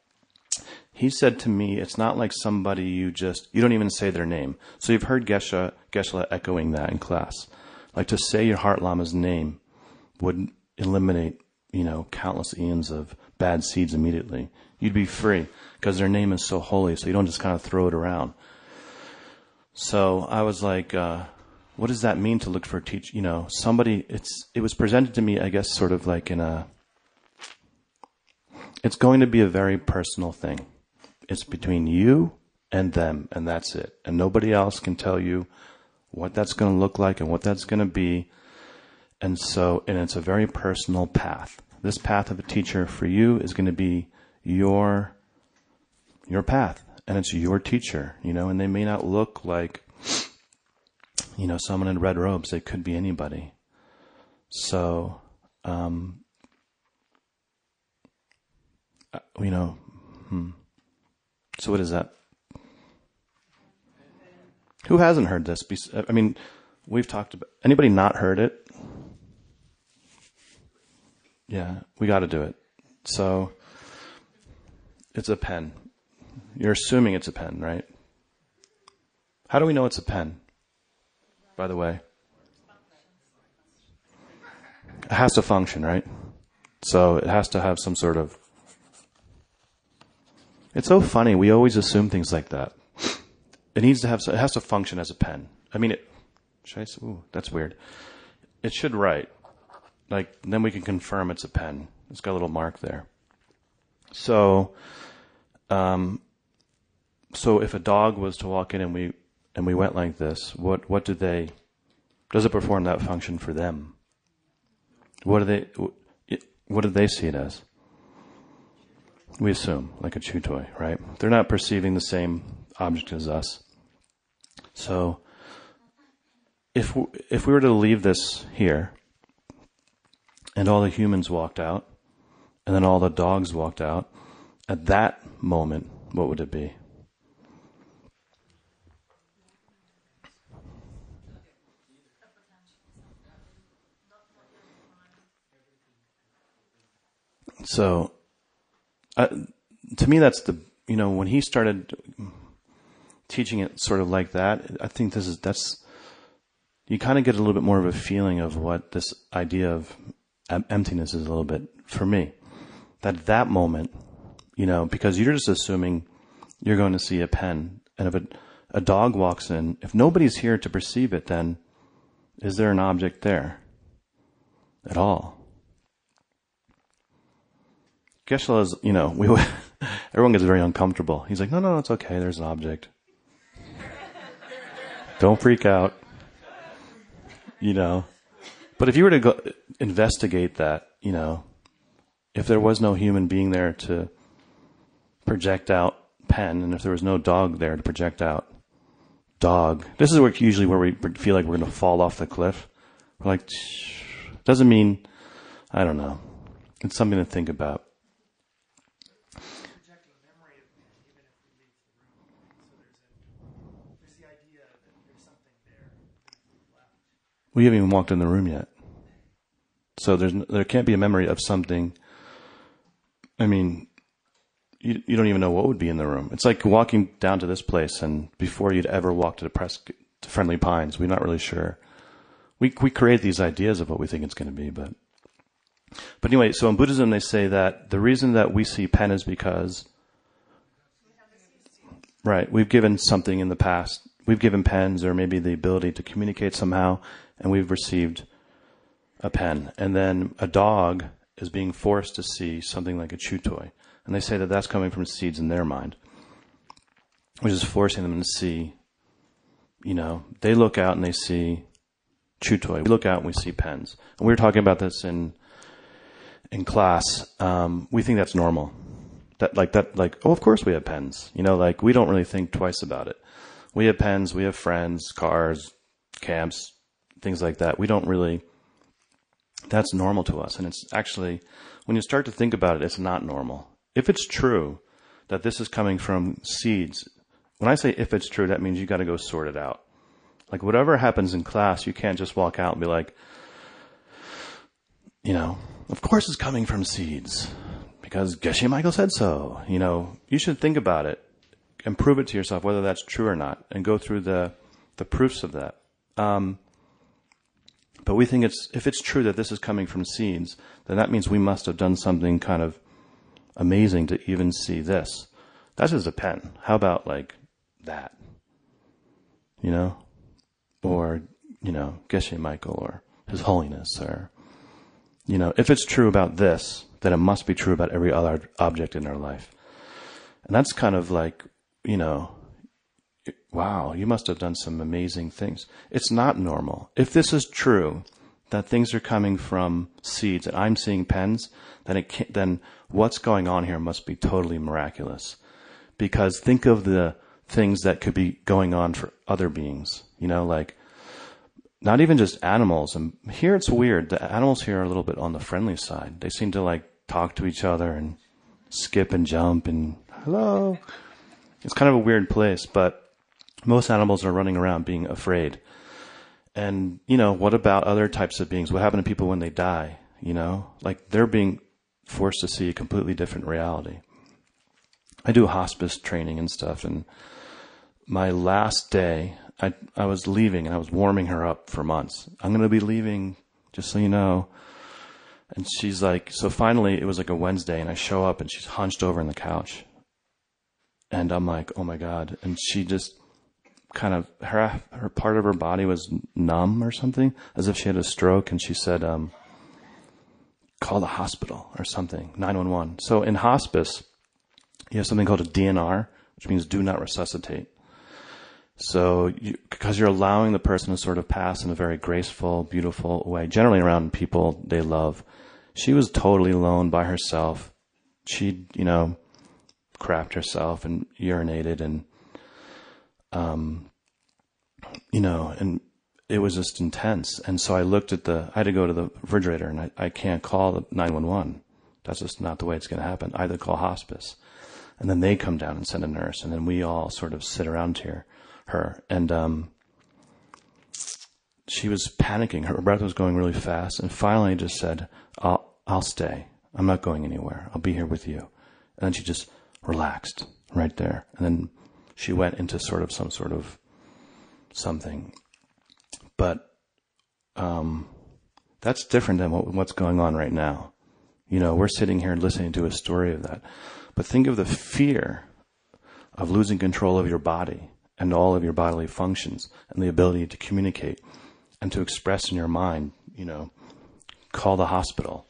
he said to me, it's not like somebody you just, you don't even say their name. So you've heard Geshe, Geshe-la echoing that in class. Like, to say your Heart Lama's name would eliminate, you know, countless eons of bad seeds immediately. You'd be free, because their name is so holy, so you don't just kind of throw it around. So I was like, uh, what does that mean to look for a teacher? You know, somebody, it's, it was presented to me, I guess, sort of like in a, it's going to be a very personal thing. It's between you and them, and that's it. And nobody else can tell you what that's going to look like and what that's going to be. And so, and it's a very personal path. This path of a teacher for you is going to be your, your path. And it's your teacher, you know, and they may not look like, you know, someone in red robes. They could be anybody. So, um, you know, hmm. So what is that? Who hasn't heard this? I mean, we've talked about, anybody not heard it? Yeah, we got to do it. So, it's a pen. You're assuming it's a pen, right? How do we know it's a pen, by the way? It has to function, right? So it has to have some sort of... It's so funny. We always assume things like that. It needs to have... It has to function as a pen. I mean, it... Should I say? Ooh, that's weird. It should write. Like, then we can confirm it's a pen. It's got a little mark there. So... Um, so if a dog was to walk in and we and we went like this, what what do they? Does it perform that function for them? What do they, what do they see it as? We assume, like a chew toy, right? They're not perceiving the same object as us. So, if we, if we were to leave this here, and all the humans walked out, and then all the dogs walked out, at that moment, what would it be? So, uh, to me, that's the, you know, when he started teaching it sort of like that, I think this is, that's, you kind of get a little bit more of a feeling of what this idea of emptiness is a little bit for me. That that moment, you know, because you're just assuming you're going to see a pen, and if a, a dog walks in, if nobody's here to perceive it, then is there an object there at all? Geshe-la is, you know, we everyone gets very uncomfortable. He's like, no, no, it's okay. There's an object. Don't freak out. You know, but if you were to go investigate that, you know, if there was no human being there to project out pen, and if there was no dog there to project out dog, this is where usually where we feel like we're going to fall off the cliff. We're like, doesn't mean, I don't know. It's something to think about. We haven't even walked in the room yet. So there's there can't be a memory of something. I mean, you you don't even know what would be in the room. It's like walking down to this place, and before you'd ever walk to the press, to Friendly Pines, we're not really sure. We we create these ideas of what we think it's going to be, but but anyway. So in Buddhism, they say that the reason that we see pen is because, right, we've given something in the past. We've given pens, or maybe the ability to communicate somehow, and we've received a pen. And then a dog is being forced to see something like a chew toy. And they say that that's coming from seeds in their mind, which is forcing them to see, you know, they look out and they see chew toy. We look out and we see pens. And we were talking about this in in class. Um, we think that's normal. That like that like oh, of course we have pens. You know, like we don't really think twice about it. We have pens, we have friends, cars, camps, things like that. We don't really, that's normal to us. And it's actually, when you start to think about it, it's not normal. If it's true that this is coming from seeds, when I say if it's true, that means you got to go sort it out. Like whatever happens in class, you can't just walk out and be like, you know, of course it's coming from seeds because Geshe Michael said so. You know, you should think about it and prove it to yourself whether that's true or not, and go through the the proofs of that. Um, but we think it's if it's true that this is coming from seeds, then that means we must have done something kind of amazing to even see this. That's just a pen. How about like that? You know, or you know, Geshe Michael or His Holiness, or you know, if it's true about this, then it must be true about every other object in our life. And that's kind of like, you know, wow, you must have done some amazing things. It's not normal. If this is true, that things are coming from seeds and I'm seeing pens, then it can't, then what's going on here must be totally miraculous. Because think of the things that could be going on for other beings, you know, like not even just animals. And here it's weird. The animals here are a little bit on the friendly side. They seem to like talk to each other and skip and jump and hello. It's kind of a weird place, but most animals are running around being afraid. And, you know, what about other types of beings? What happened to people when they die? You know, like they're being forced to see a completely different reality. I do hospice training and stuff, and my last day, I I was leaving and I was warming her up for months. I'm going to be leaving, just so you know. And she's like, so finally it was like a Wednesday and I show up and she's hunched over in the couch. And I'm like, oh my God. And she just kind of, her her part of her body was numb or something, as if she had a stroke. And she said, um, call the hospital or something, nine one one. So in hospice, you have something called a D N R, which means do not resuscitate. So, you, because you're allowing the person to sort of pass in a very graceful, beautiful way, generally around people they love. She was totally alone by herself. She, you know, crapped herself and urinated and, um, you know, and it was just intense. And so I looked at the, I had to go to the refrigerator, and I, I can't call the nine one one. That's just not the way it's going to happen. I either call hospice, and then they come down and send a nurse, and then we all sort of sit around here, her. And um, she was panicking. Her breath was going really fast. And finally I just said, I'll, I'll stay. I'm not going anywhere. I'll be here with you. And then she just relaxed right there. And then she went into sort of some sort of something. But um, that's different than what, what's going on right now. You know, we're sitting here listening to a story of that. But think of the fear of losing control of your body and all of your bodily functions and the ability to communicate and to express in your mind, you know, call the hospital.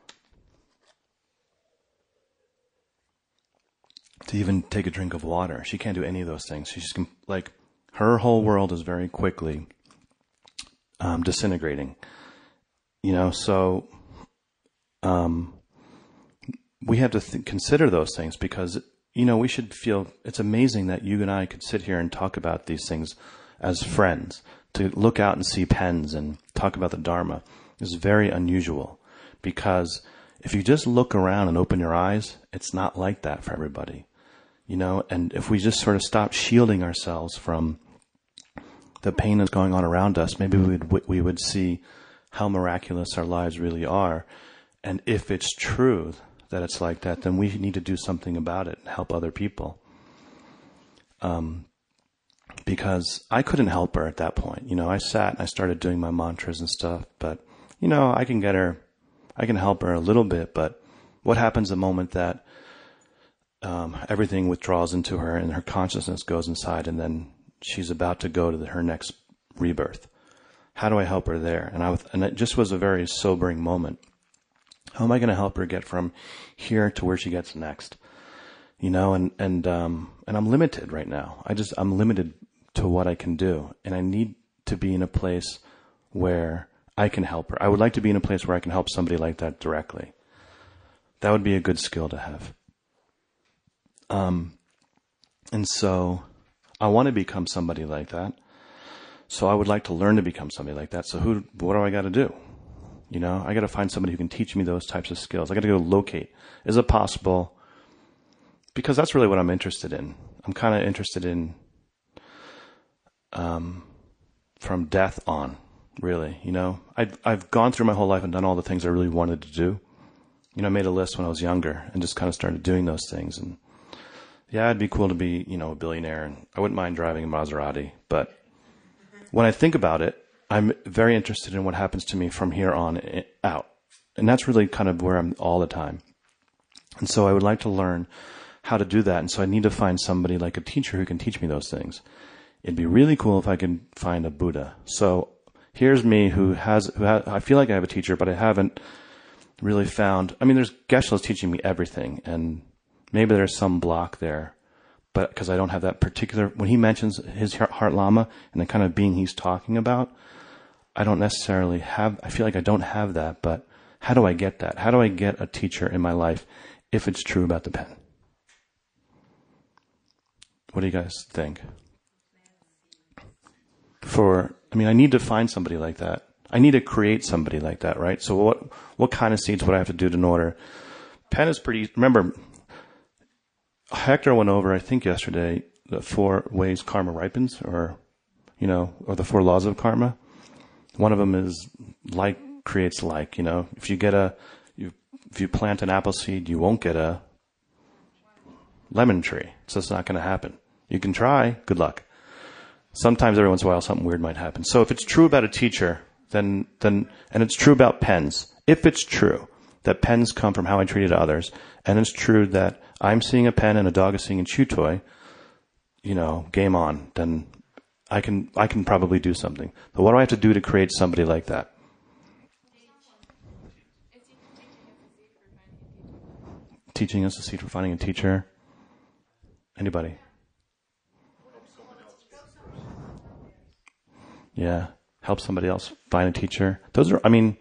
To even take a drink of water. She can't do any of those things. She's like, her whole world is very quickly um, disintegrating. You know, so um, we have to th- consider those things because, you know, we should feel, it's amazing that you and I could sit here and talk about these things as friends. To look out and see pens and talk about the Dharma is very unusual because if you just look around and open your eyes, it's not like that for everybody. You know, and if we just sort of stop shielding ourselves from the pain that's going on around us, maybe we would, we would see how miraculous our lives really are. And if it's true that it's like that, then we need to do something about it and help other people. Um, because I couldn't help her at that point. You know, I sat and I started doing my mantras and stuff, but, you know, I can get her, I can help her a little bit, but what happens the moment that um, everything withdraws into her and her consciousness goes inside and then she's about to go to the, her next rebirth? How do I help her there? And I was, and it just was a very sobering moment. How am I going to help her get from here to where she gets next? You know, and, and, um, and I'm limited right now. I just, I'm limited to what I can do. And I need to be in a place where I can help her. I would like to be in a place where I can help somebody like that directly. That would be a good skill to have. Um, and so I want to become somebody like that. So I would like to learn to become somebody like that. So who, what do I got to do? You know, I got to find somebody who can teach me those types of skills. I got to go locate. Is it possible? Because that's really what I'm interested in. I'm kind of interested in, um, from death on, really, you know. I've, I've gone through my whole life and done all the things I really wanted to do. You know, I made a list when I was younger and just kind of started doing those things. And yeah, it'd be cool to be, you know, a billionaire, and I wouldn't mind driving a Maserati. But when I think about it, I'm very interested in what happens to me from here on out. And that's really kind of where I'm all the time. And so I would like to learn how to do that. And so I need to find somebody like a teacher who can teach me those things. It'd be really cool if I could find a Buddha. So here's me who has, who ha- I feel like I have a teacher, but I haven't really found, I mean, there's Geshe-la's teaching me everything, and maybe there's some block there, but because I don't have that particular, when he mentions his Heart Lama and the kind of being he's talking about, I don't necessarily have, I feel like I don't have that, but how do I get that? How do I get a teacher in my life if it's true about the pen? What do you guys think? For, I mean, I need to find somebody like that. I need to create somebody like that, right? So what, what kind of seeds would I have to do in order? Pen is pretty, remember, Hector went over, I think yesterday, the four ways karma ripens, or, you know, or the four laws of karma. One of them is like creates like, you know. If you get a, you, if you plant an apple seed, you won't get a lemon tree. So it's not going to happen. You can try, good luck. Sometimes every once in a while something weird might happen. So if it's true about a teacher, then, then, and it's true about pens, if it's true that pens come from how I treated others, and it's true that I'm seeing a pen and a dog is seeing a chew toy, you know, game on, then I can, I can probably do something. But what do I have to do to create somebody like that? Teaching us a seed for finding a teacher. Anybody? Yeah. Help somebody else find a teacher. Those are, I mean,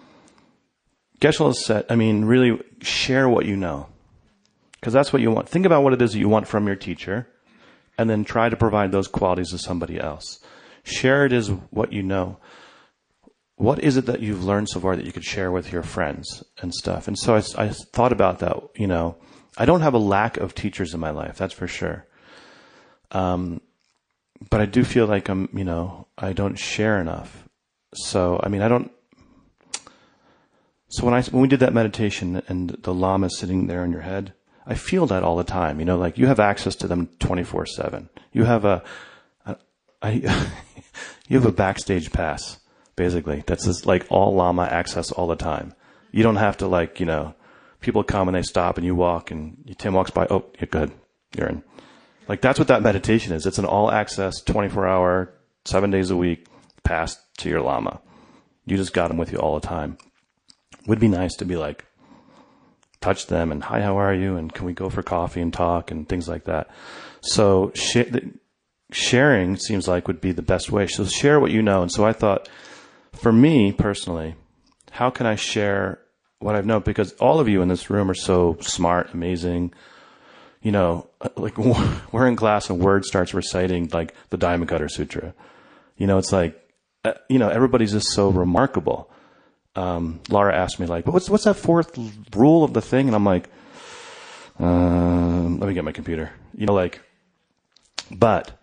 Geshe has said, I mean, really share what you know. Because that's what you want. Think about what it is that you want from your teacher, and then try to provide those qualities to somebody else. Share it as what you know. What is it that you've learned so far that you could share with your friends and stuff? And so I, I thought about that, you know. I don't have a lack of teachers in my life, that's for sure. Um, but I do feel like I'm, you know, I don't share enough. So, I mean, I don't, so when I, when we did that meditation and the Lama sitting there in your head, I feel that all the time, you know, like you have access to them twenty-four seven. You have a, a I, you have a backstage pass, basically. That's just like all Lama access all the time. You don't have to like, you know, people come and they stop and you walk and Tim walks by, oh, you're good, you're in. Like that's what that meditation is. It's an all access, twenty-four hour, seven days a week pass to your Lama. You just got them with you all the time. Would be nice to be like, touch them and hi, how are you? And can we go for coffee and talk and things like that. So sh- sharing seems like would be the best way. So share what you know. And so I thought, for me personally, how can I share what I've known? Because all of you in this room are so smart, amazing. You know, like we're in class and Word starts reciting like the Dhammapada Sutra. You know, it's like, you know, everybody's just so remarkable. Um, Laura asked me like, what's, what's that fourth rule of the thing? And I'm like, um, let me get my computer, you know, like, but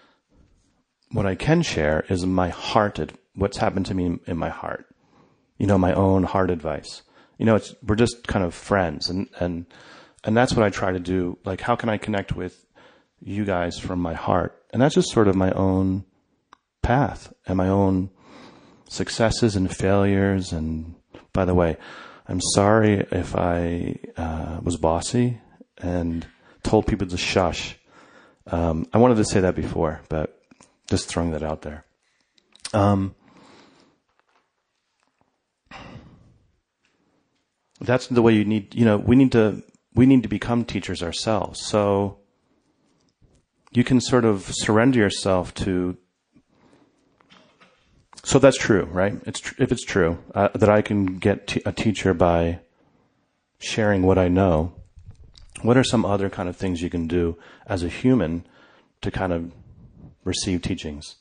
what I can share is my heart, what's happened to me in my heart, you know, my own heart advice, you know, it's, we're just kind of friends and, and, and that's what I try to do. Like, how can I connect with you guys from my heart? And that's just sort of my own path and my own successes and failures. And by the way, I'm sorry if I uh, was bossy and told people to shush. Um, I wanted to say that before, but just throwing that out there. Um, that's the way you need, you know, we need to, we need to become teachers ourselves. So you can sort of surrender yourself to. So that's true, right? It's tr- if it's true uh, that I can get t- a teacher by sharing what I know. What are some other kind of things you can do as a human to kind of receive teachings?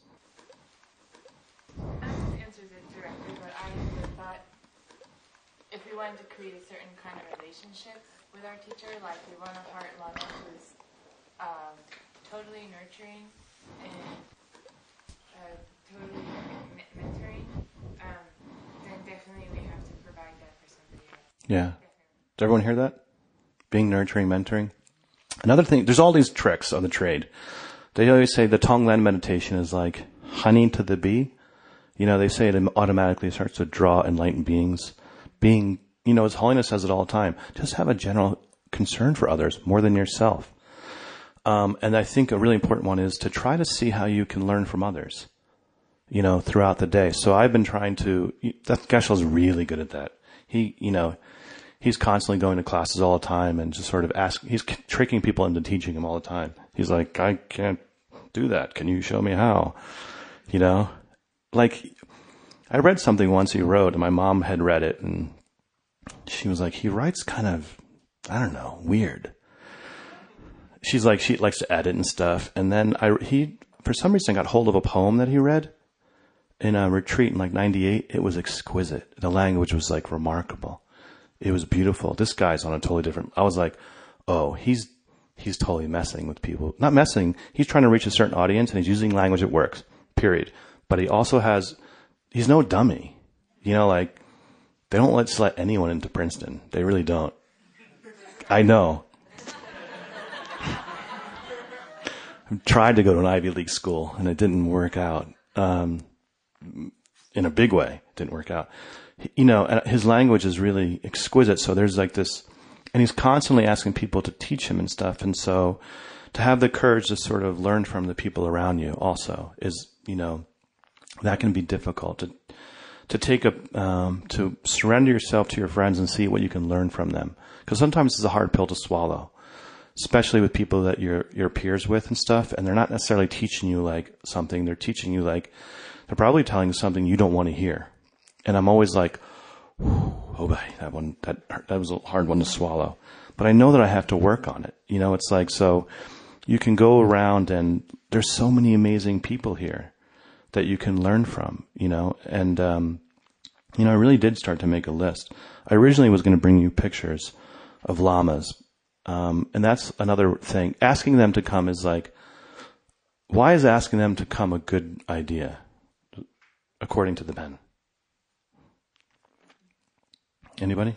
I don't answer this directly, but I thought if we wanted to create a certain kind of relationship with our teacher, like we want a heart Lama who's um, totally nurturing and uh, totally mentoring, um, then definitely we have to provide that for somebody else. Yeah. Definitely. Does everyone hear that? Being nurturing, mentoring. Another thing, there's all these tricks of the trade. They always say the Tonglen meditation is like honey to the bee. You know, they say it automatically starts to draw enlightened beings. Being, you know, His Holiness says it all the time. Just have a general concern for others more than yourself. Um, and I think a really important one is to try to see how you can learn from others, you know, throughout the day. So I've been trying to, that Geshe-la's really good at that. He, you know, he's constantly going to classes all the time and just sort of asking, he's tricking people into teaching him all the time. He's like, I can't do that. Can you show me how? You know, like I read something once he wrote and my mom had read it and she was like, he writes kind of, I don't know, weird. She's like, she likes to edit and stuff. And then I, he, for some reason got hold of a poem that he read in a retreat in like ninety-eight. It was exquisite. The language was like remarkable. It was beautiful. This guy's on a totally different, I was like, oh, he's, he's totally messing with people. Not messing. He's trying to reach a certain audience and he's using language that works, period. But he also has, he's no dummy. You know, like they don't let, just let anyone into Princeton. They really don't. I know. I tried to go to an Ivy League school and it didn't work out. Um, in a big way, it didn't work out. You know, and his language is really exquisite. So there's like this, and he's constantly asking people to teach him and stuff. And so to have the courage to sort of learn from the people around you also is, you know, that can be difficult to, to take a, um, to surrender yourself to your friends and see what you can learn from them. Because sometimes it's a hard pill to swallow. especially with people that you're, you're peers with and stuff, and they're not necessarily teaching you like something. They're teaching you like, they're probably telling you something you don't want to hear. And I'm always like, oh boy, that one, that, that was a hard one to swallow. But I know that I have to work on it. You know, it's like, so you can go around and there's so many amazing people here that you can learn from, you know, and, um, you know, I really did start to make a list. I originally was going to bring you pictures of lamas. Um, and that's another thing. Asking them to come is like, why is asking them to come a good idea, according to the Ben? Anybody?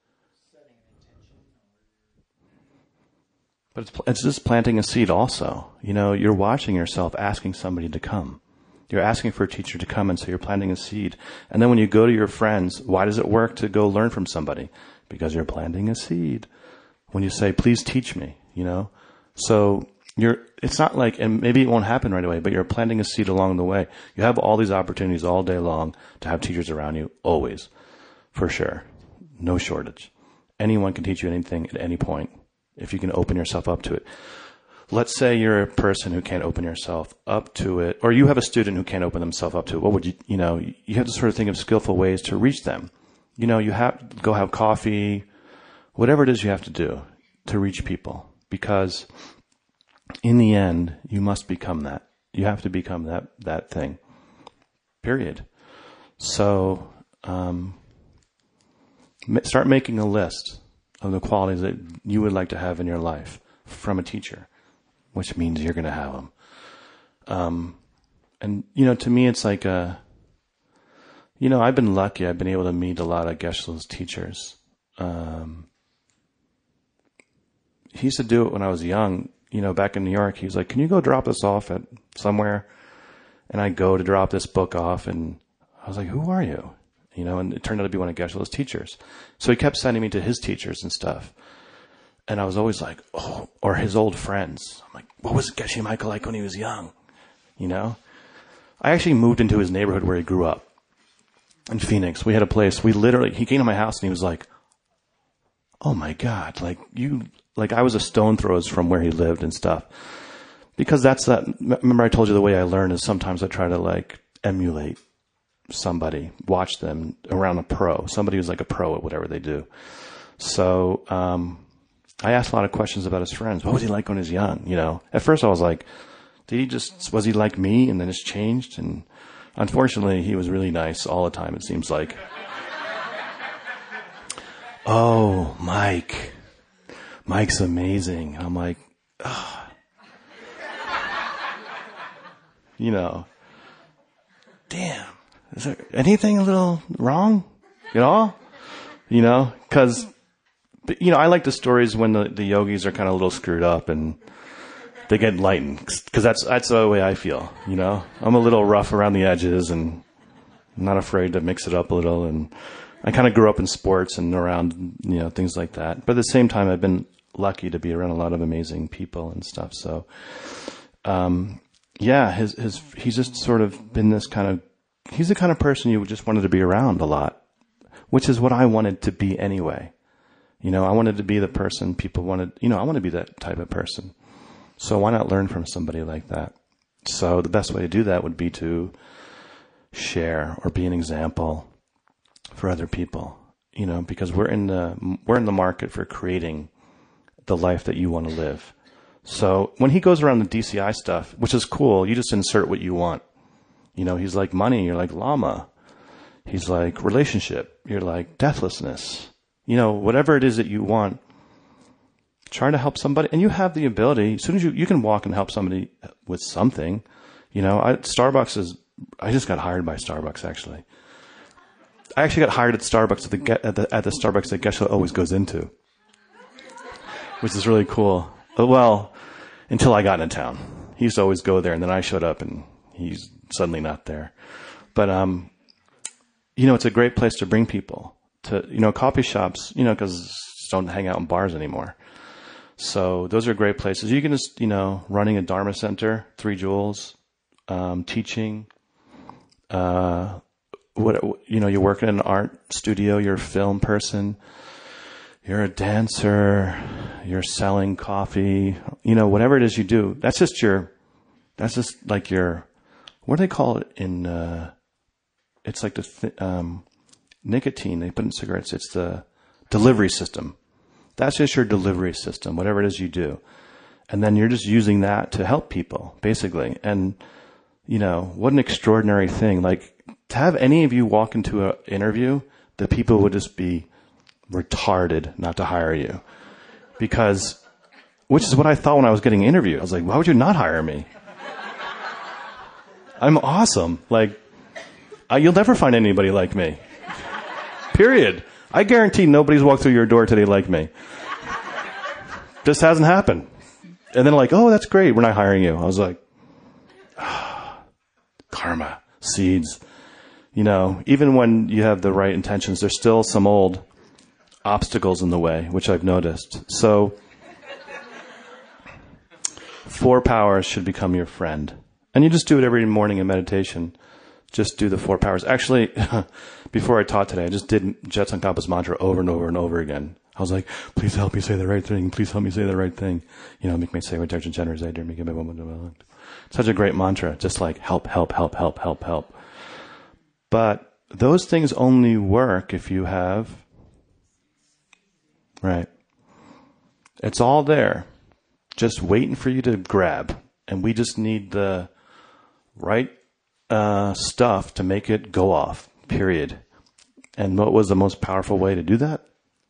But it's, it's just planting a seed also. You know, you're watching yourself asking somebody to come. You're asking for a teacher to come, and so you're planting a seed. And then when you go to your friends, why does it work to go learn from somebody? Because you're planting a seed. When you say, please teach me, you know? So you're, it's not like, and maybe it won't happen right away, but you're planting a seed along the way. You have all these opportunities all day long to have teachers around you, always. For sure. No shortage. Anyone can teach you anything at any point if you can open yourself up to it. Let's say you're a person who can't open yourself up to it, or you have a student who can't open themselves up to it. What would you, you know, you have to sort of think of skillful ways to reach them. You know, you have to go have coffee, whatever it is you have to do to reach people, because in the end, you must become that. You have to become that, that thing. Period. So, um, start making a list of the qualities that you would like to have in your life from a teacher, which means you're going to have them. Um, and, you know, to me, it's like a, you know, I've been lucky. I've been able to meet a lot of Geshe-la's teachers. Um, he used to do it when I was young, you know, back in New York. He was like, can you go drop this off at somewhere? And I go to drop this book off, and I was like, who are you? You know, and it turned out to be one of Geshe-la's teachers. So he kept sending me to his teachers and stuff. And I was always like, oh, or his old friends. I'm like, what was Geshe Michael like when he was young? You know? I actually moved into his neighborhood where he grew up in Phoenix. We had a place, we literally, he came to my house and he was like, oh my God, like you, like I was a stone throws from where he lived and stuff. Because that's that, remember I told you the way I learn is sometimes I try to like emulate somebody, watch them around a pro, somebody who's like a pro at whatever they do. So, um, I asked a lot of questions about his friends. What was he like when he was young? You know, at first I was like, did he just, was he like me? And then it's changed. And unfortunately, he was really nice all the time, it seems like. Oh, Mike. Mike's amazing. I'm like, oh. You know, damn. Is there anything a little wrong at all? You know, because, you know, I like the stories when the, the yogis are kind of a little screwed up and they get enlightened, because that's that's the way I feel. You know, I'm a little rough around the edges and not afraid to mix it up a little. And I kind of grew up in sports and around, you know, things like that. But at the same time, I've been lucky to be around a lot of amazing people and stuff. So, um, yeah, his his he's just sort of been this kind of, he's the kind of person you just wanted to be around a lot, which is what I wanted to be anyway. You know, I wanted to be the person people wanted, you know, I want to be that type of person. So why not learn from somebody like that? So the best way to do that would be to share or be an example for other people, you know, because we're in the, we're in the market for creating the life that you want to live. So when he goes around the D C I stuff, which is cool, you just insert what you want. You know, he's like money, you're like Lama. He's like relationship, you're like deathlessness. You know, whatever it is that you want, try to help somebody. And you have the ability, as soon as you, you can walk and help somebody with something. You know, I, Starbucks is, I just got hired by Starbucks, actually. I actually got hired at Starbucks, at the, at the, at the Starbucks that Geshe always goes into, which is really cool. Well, until I got into town. He used to always go there, and then I showed up, and he's suddenly not there. But, um, you know, it's a great place to bring people to, you know, coffee shops, you know, because don't hang out in bars anymore. So those are great places. You can just, you know, running a Dharma center, Three Jewels, um, teaching, uh, what, you know, you're working in an art studio, you're a film person, you're a dancer, you're selling coffee, you know, whatever it is you do, that's just your, that's just like your, what do they call it in, uh, it's like the, th- um, nicotine they put in cigarettes. It's the delivery system. That's just your delivery system, whatever it is you do. And then you're just using that to help people, basically. And, you know, what an extraordinary thing. Like, to have any of you walk into an interview, the people would just be retarded not to hire you. Because, which is what I thought when I was getting interviewed. I was like, why would you not hire me? I'm awesome. Like, I, you'll never find anybody like me. Period. I guarantee nobody's walked through your door today like me. This hasn't happened. And then like, oh, that's great. We're not hiring you. I was like, ah, karma, seeds. You know, even when you have the right intentions, there's still some old obstacles in the way, which I've noticed. So, four powers should become your friend. And you just do it every morning in meditation. Just do the four powers. Actually, before I taught today, I just did Jet Tsongkhapa's mantra over and over and over again. I was like, please help me say the right thing. Please help me say the right thing. You know, make me say what direction generous I dare me give me one. Such a great mantra. Just like help, help, help, help, help, help. But those things only work if you have, right. It's all there. Just waiting for you to grab. And we just need the right uh, stuff to make it go off, period. And what was the most powerful way to do that?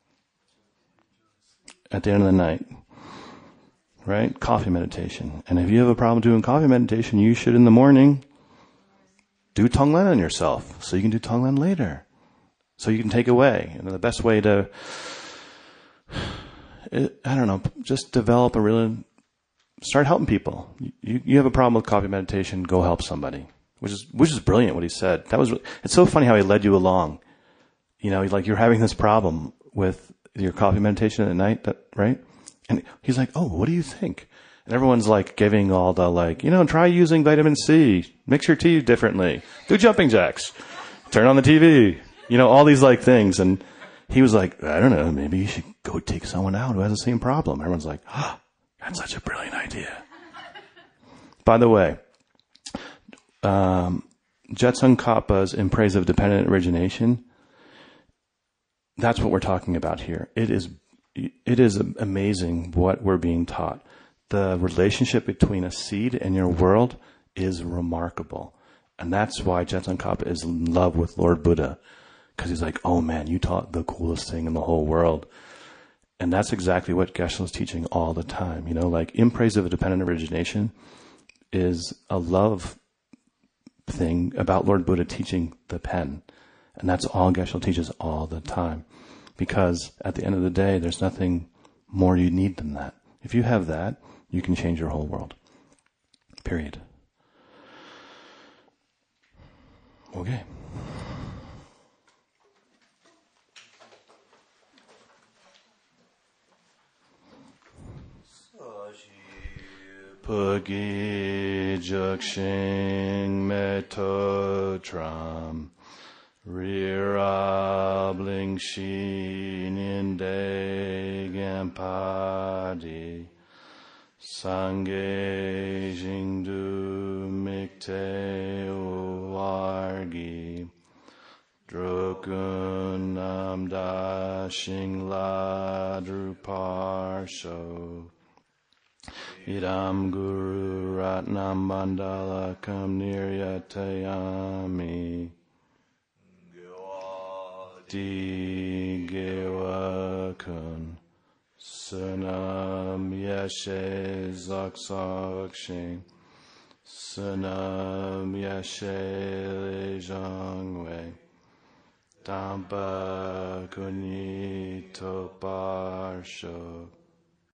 At the end of the night, right? Coffee meditation. And if you have a problem doing coffee meditation, you should in the morning do Tonglen on yourself so you can do Tonglen later. So you can take away. And the best way to, I don't know, just develop a really, start helping people. You, you have a problem with coffee meditation, go help somebody. Which is, which is brilliant what he said. That was, it's so funny how he led you along. You know, like you're having this problem with your coffee meditation at night, that, right? And he's like, oh, what do you think? And everyone's like giving all the like, you know, try using vitamin C, mix your tea differently, do jumping jacks, turn on the T V, you know, all these like things. And he was like, I don't know, maybe you should go take someone out who has the same problem. Everyone's like, oh, that's such a brilliant idea. By the way, um, Jet Tsongkhapa's In Praise of Dependent Origination, that's what we're talking about here. It is, it is amazing what we're being taught. The relationship between a seed and your world is remarkable. And that's why Jet Tsongkhapa is in love with Lord Buddha. Because he's like, oh man, you taught the coolest thing in the whole world. And that's exactly what Geshe is teaching all the time. You know, like In Praise of a Dependent Origination is a love thing about Lord Buddha teaching the pen. And that's all Geshe teaches all the time. Because at the end of the day, there's nothing more you need than that. If you have that, you can change your whole world. Period. Okay. Pugi Jukshing Metotram Rirabling Shin Inde Gampadi Sangye Jingdu Mikte Uwargi Drukun Namda Shingla Druparsho Idam Guru Ratnam Mandala Kam Niryatayami Di Gewakun Sunam Yashe Zaksakshin Sunam Yashe Lejangwe Dampa Kunyi Toparsho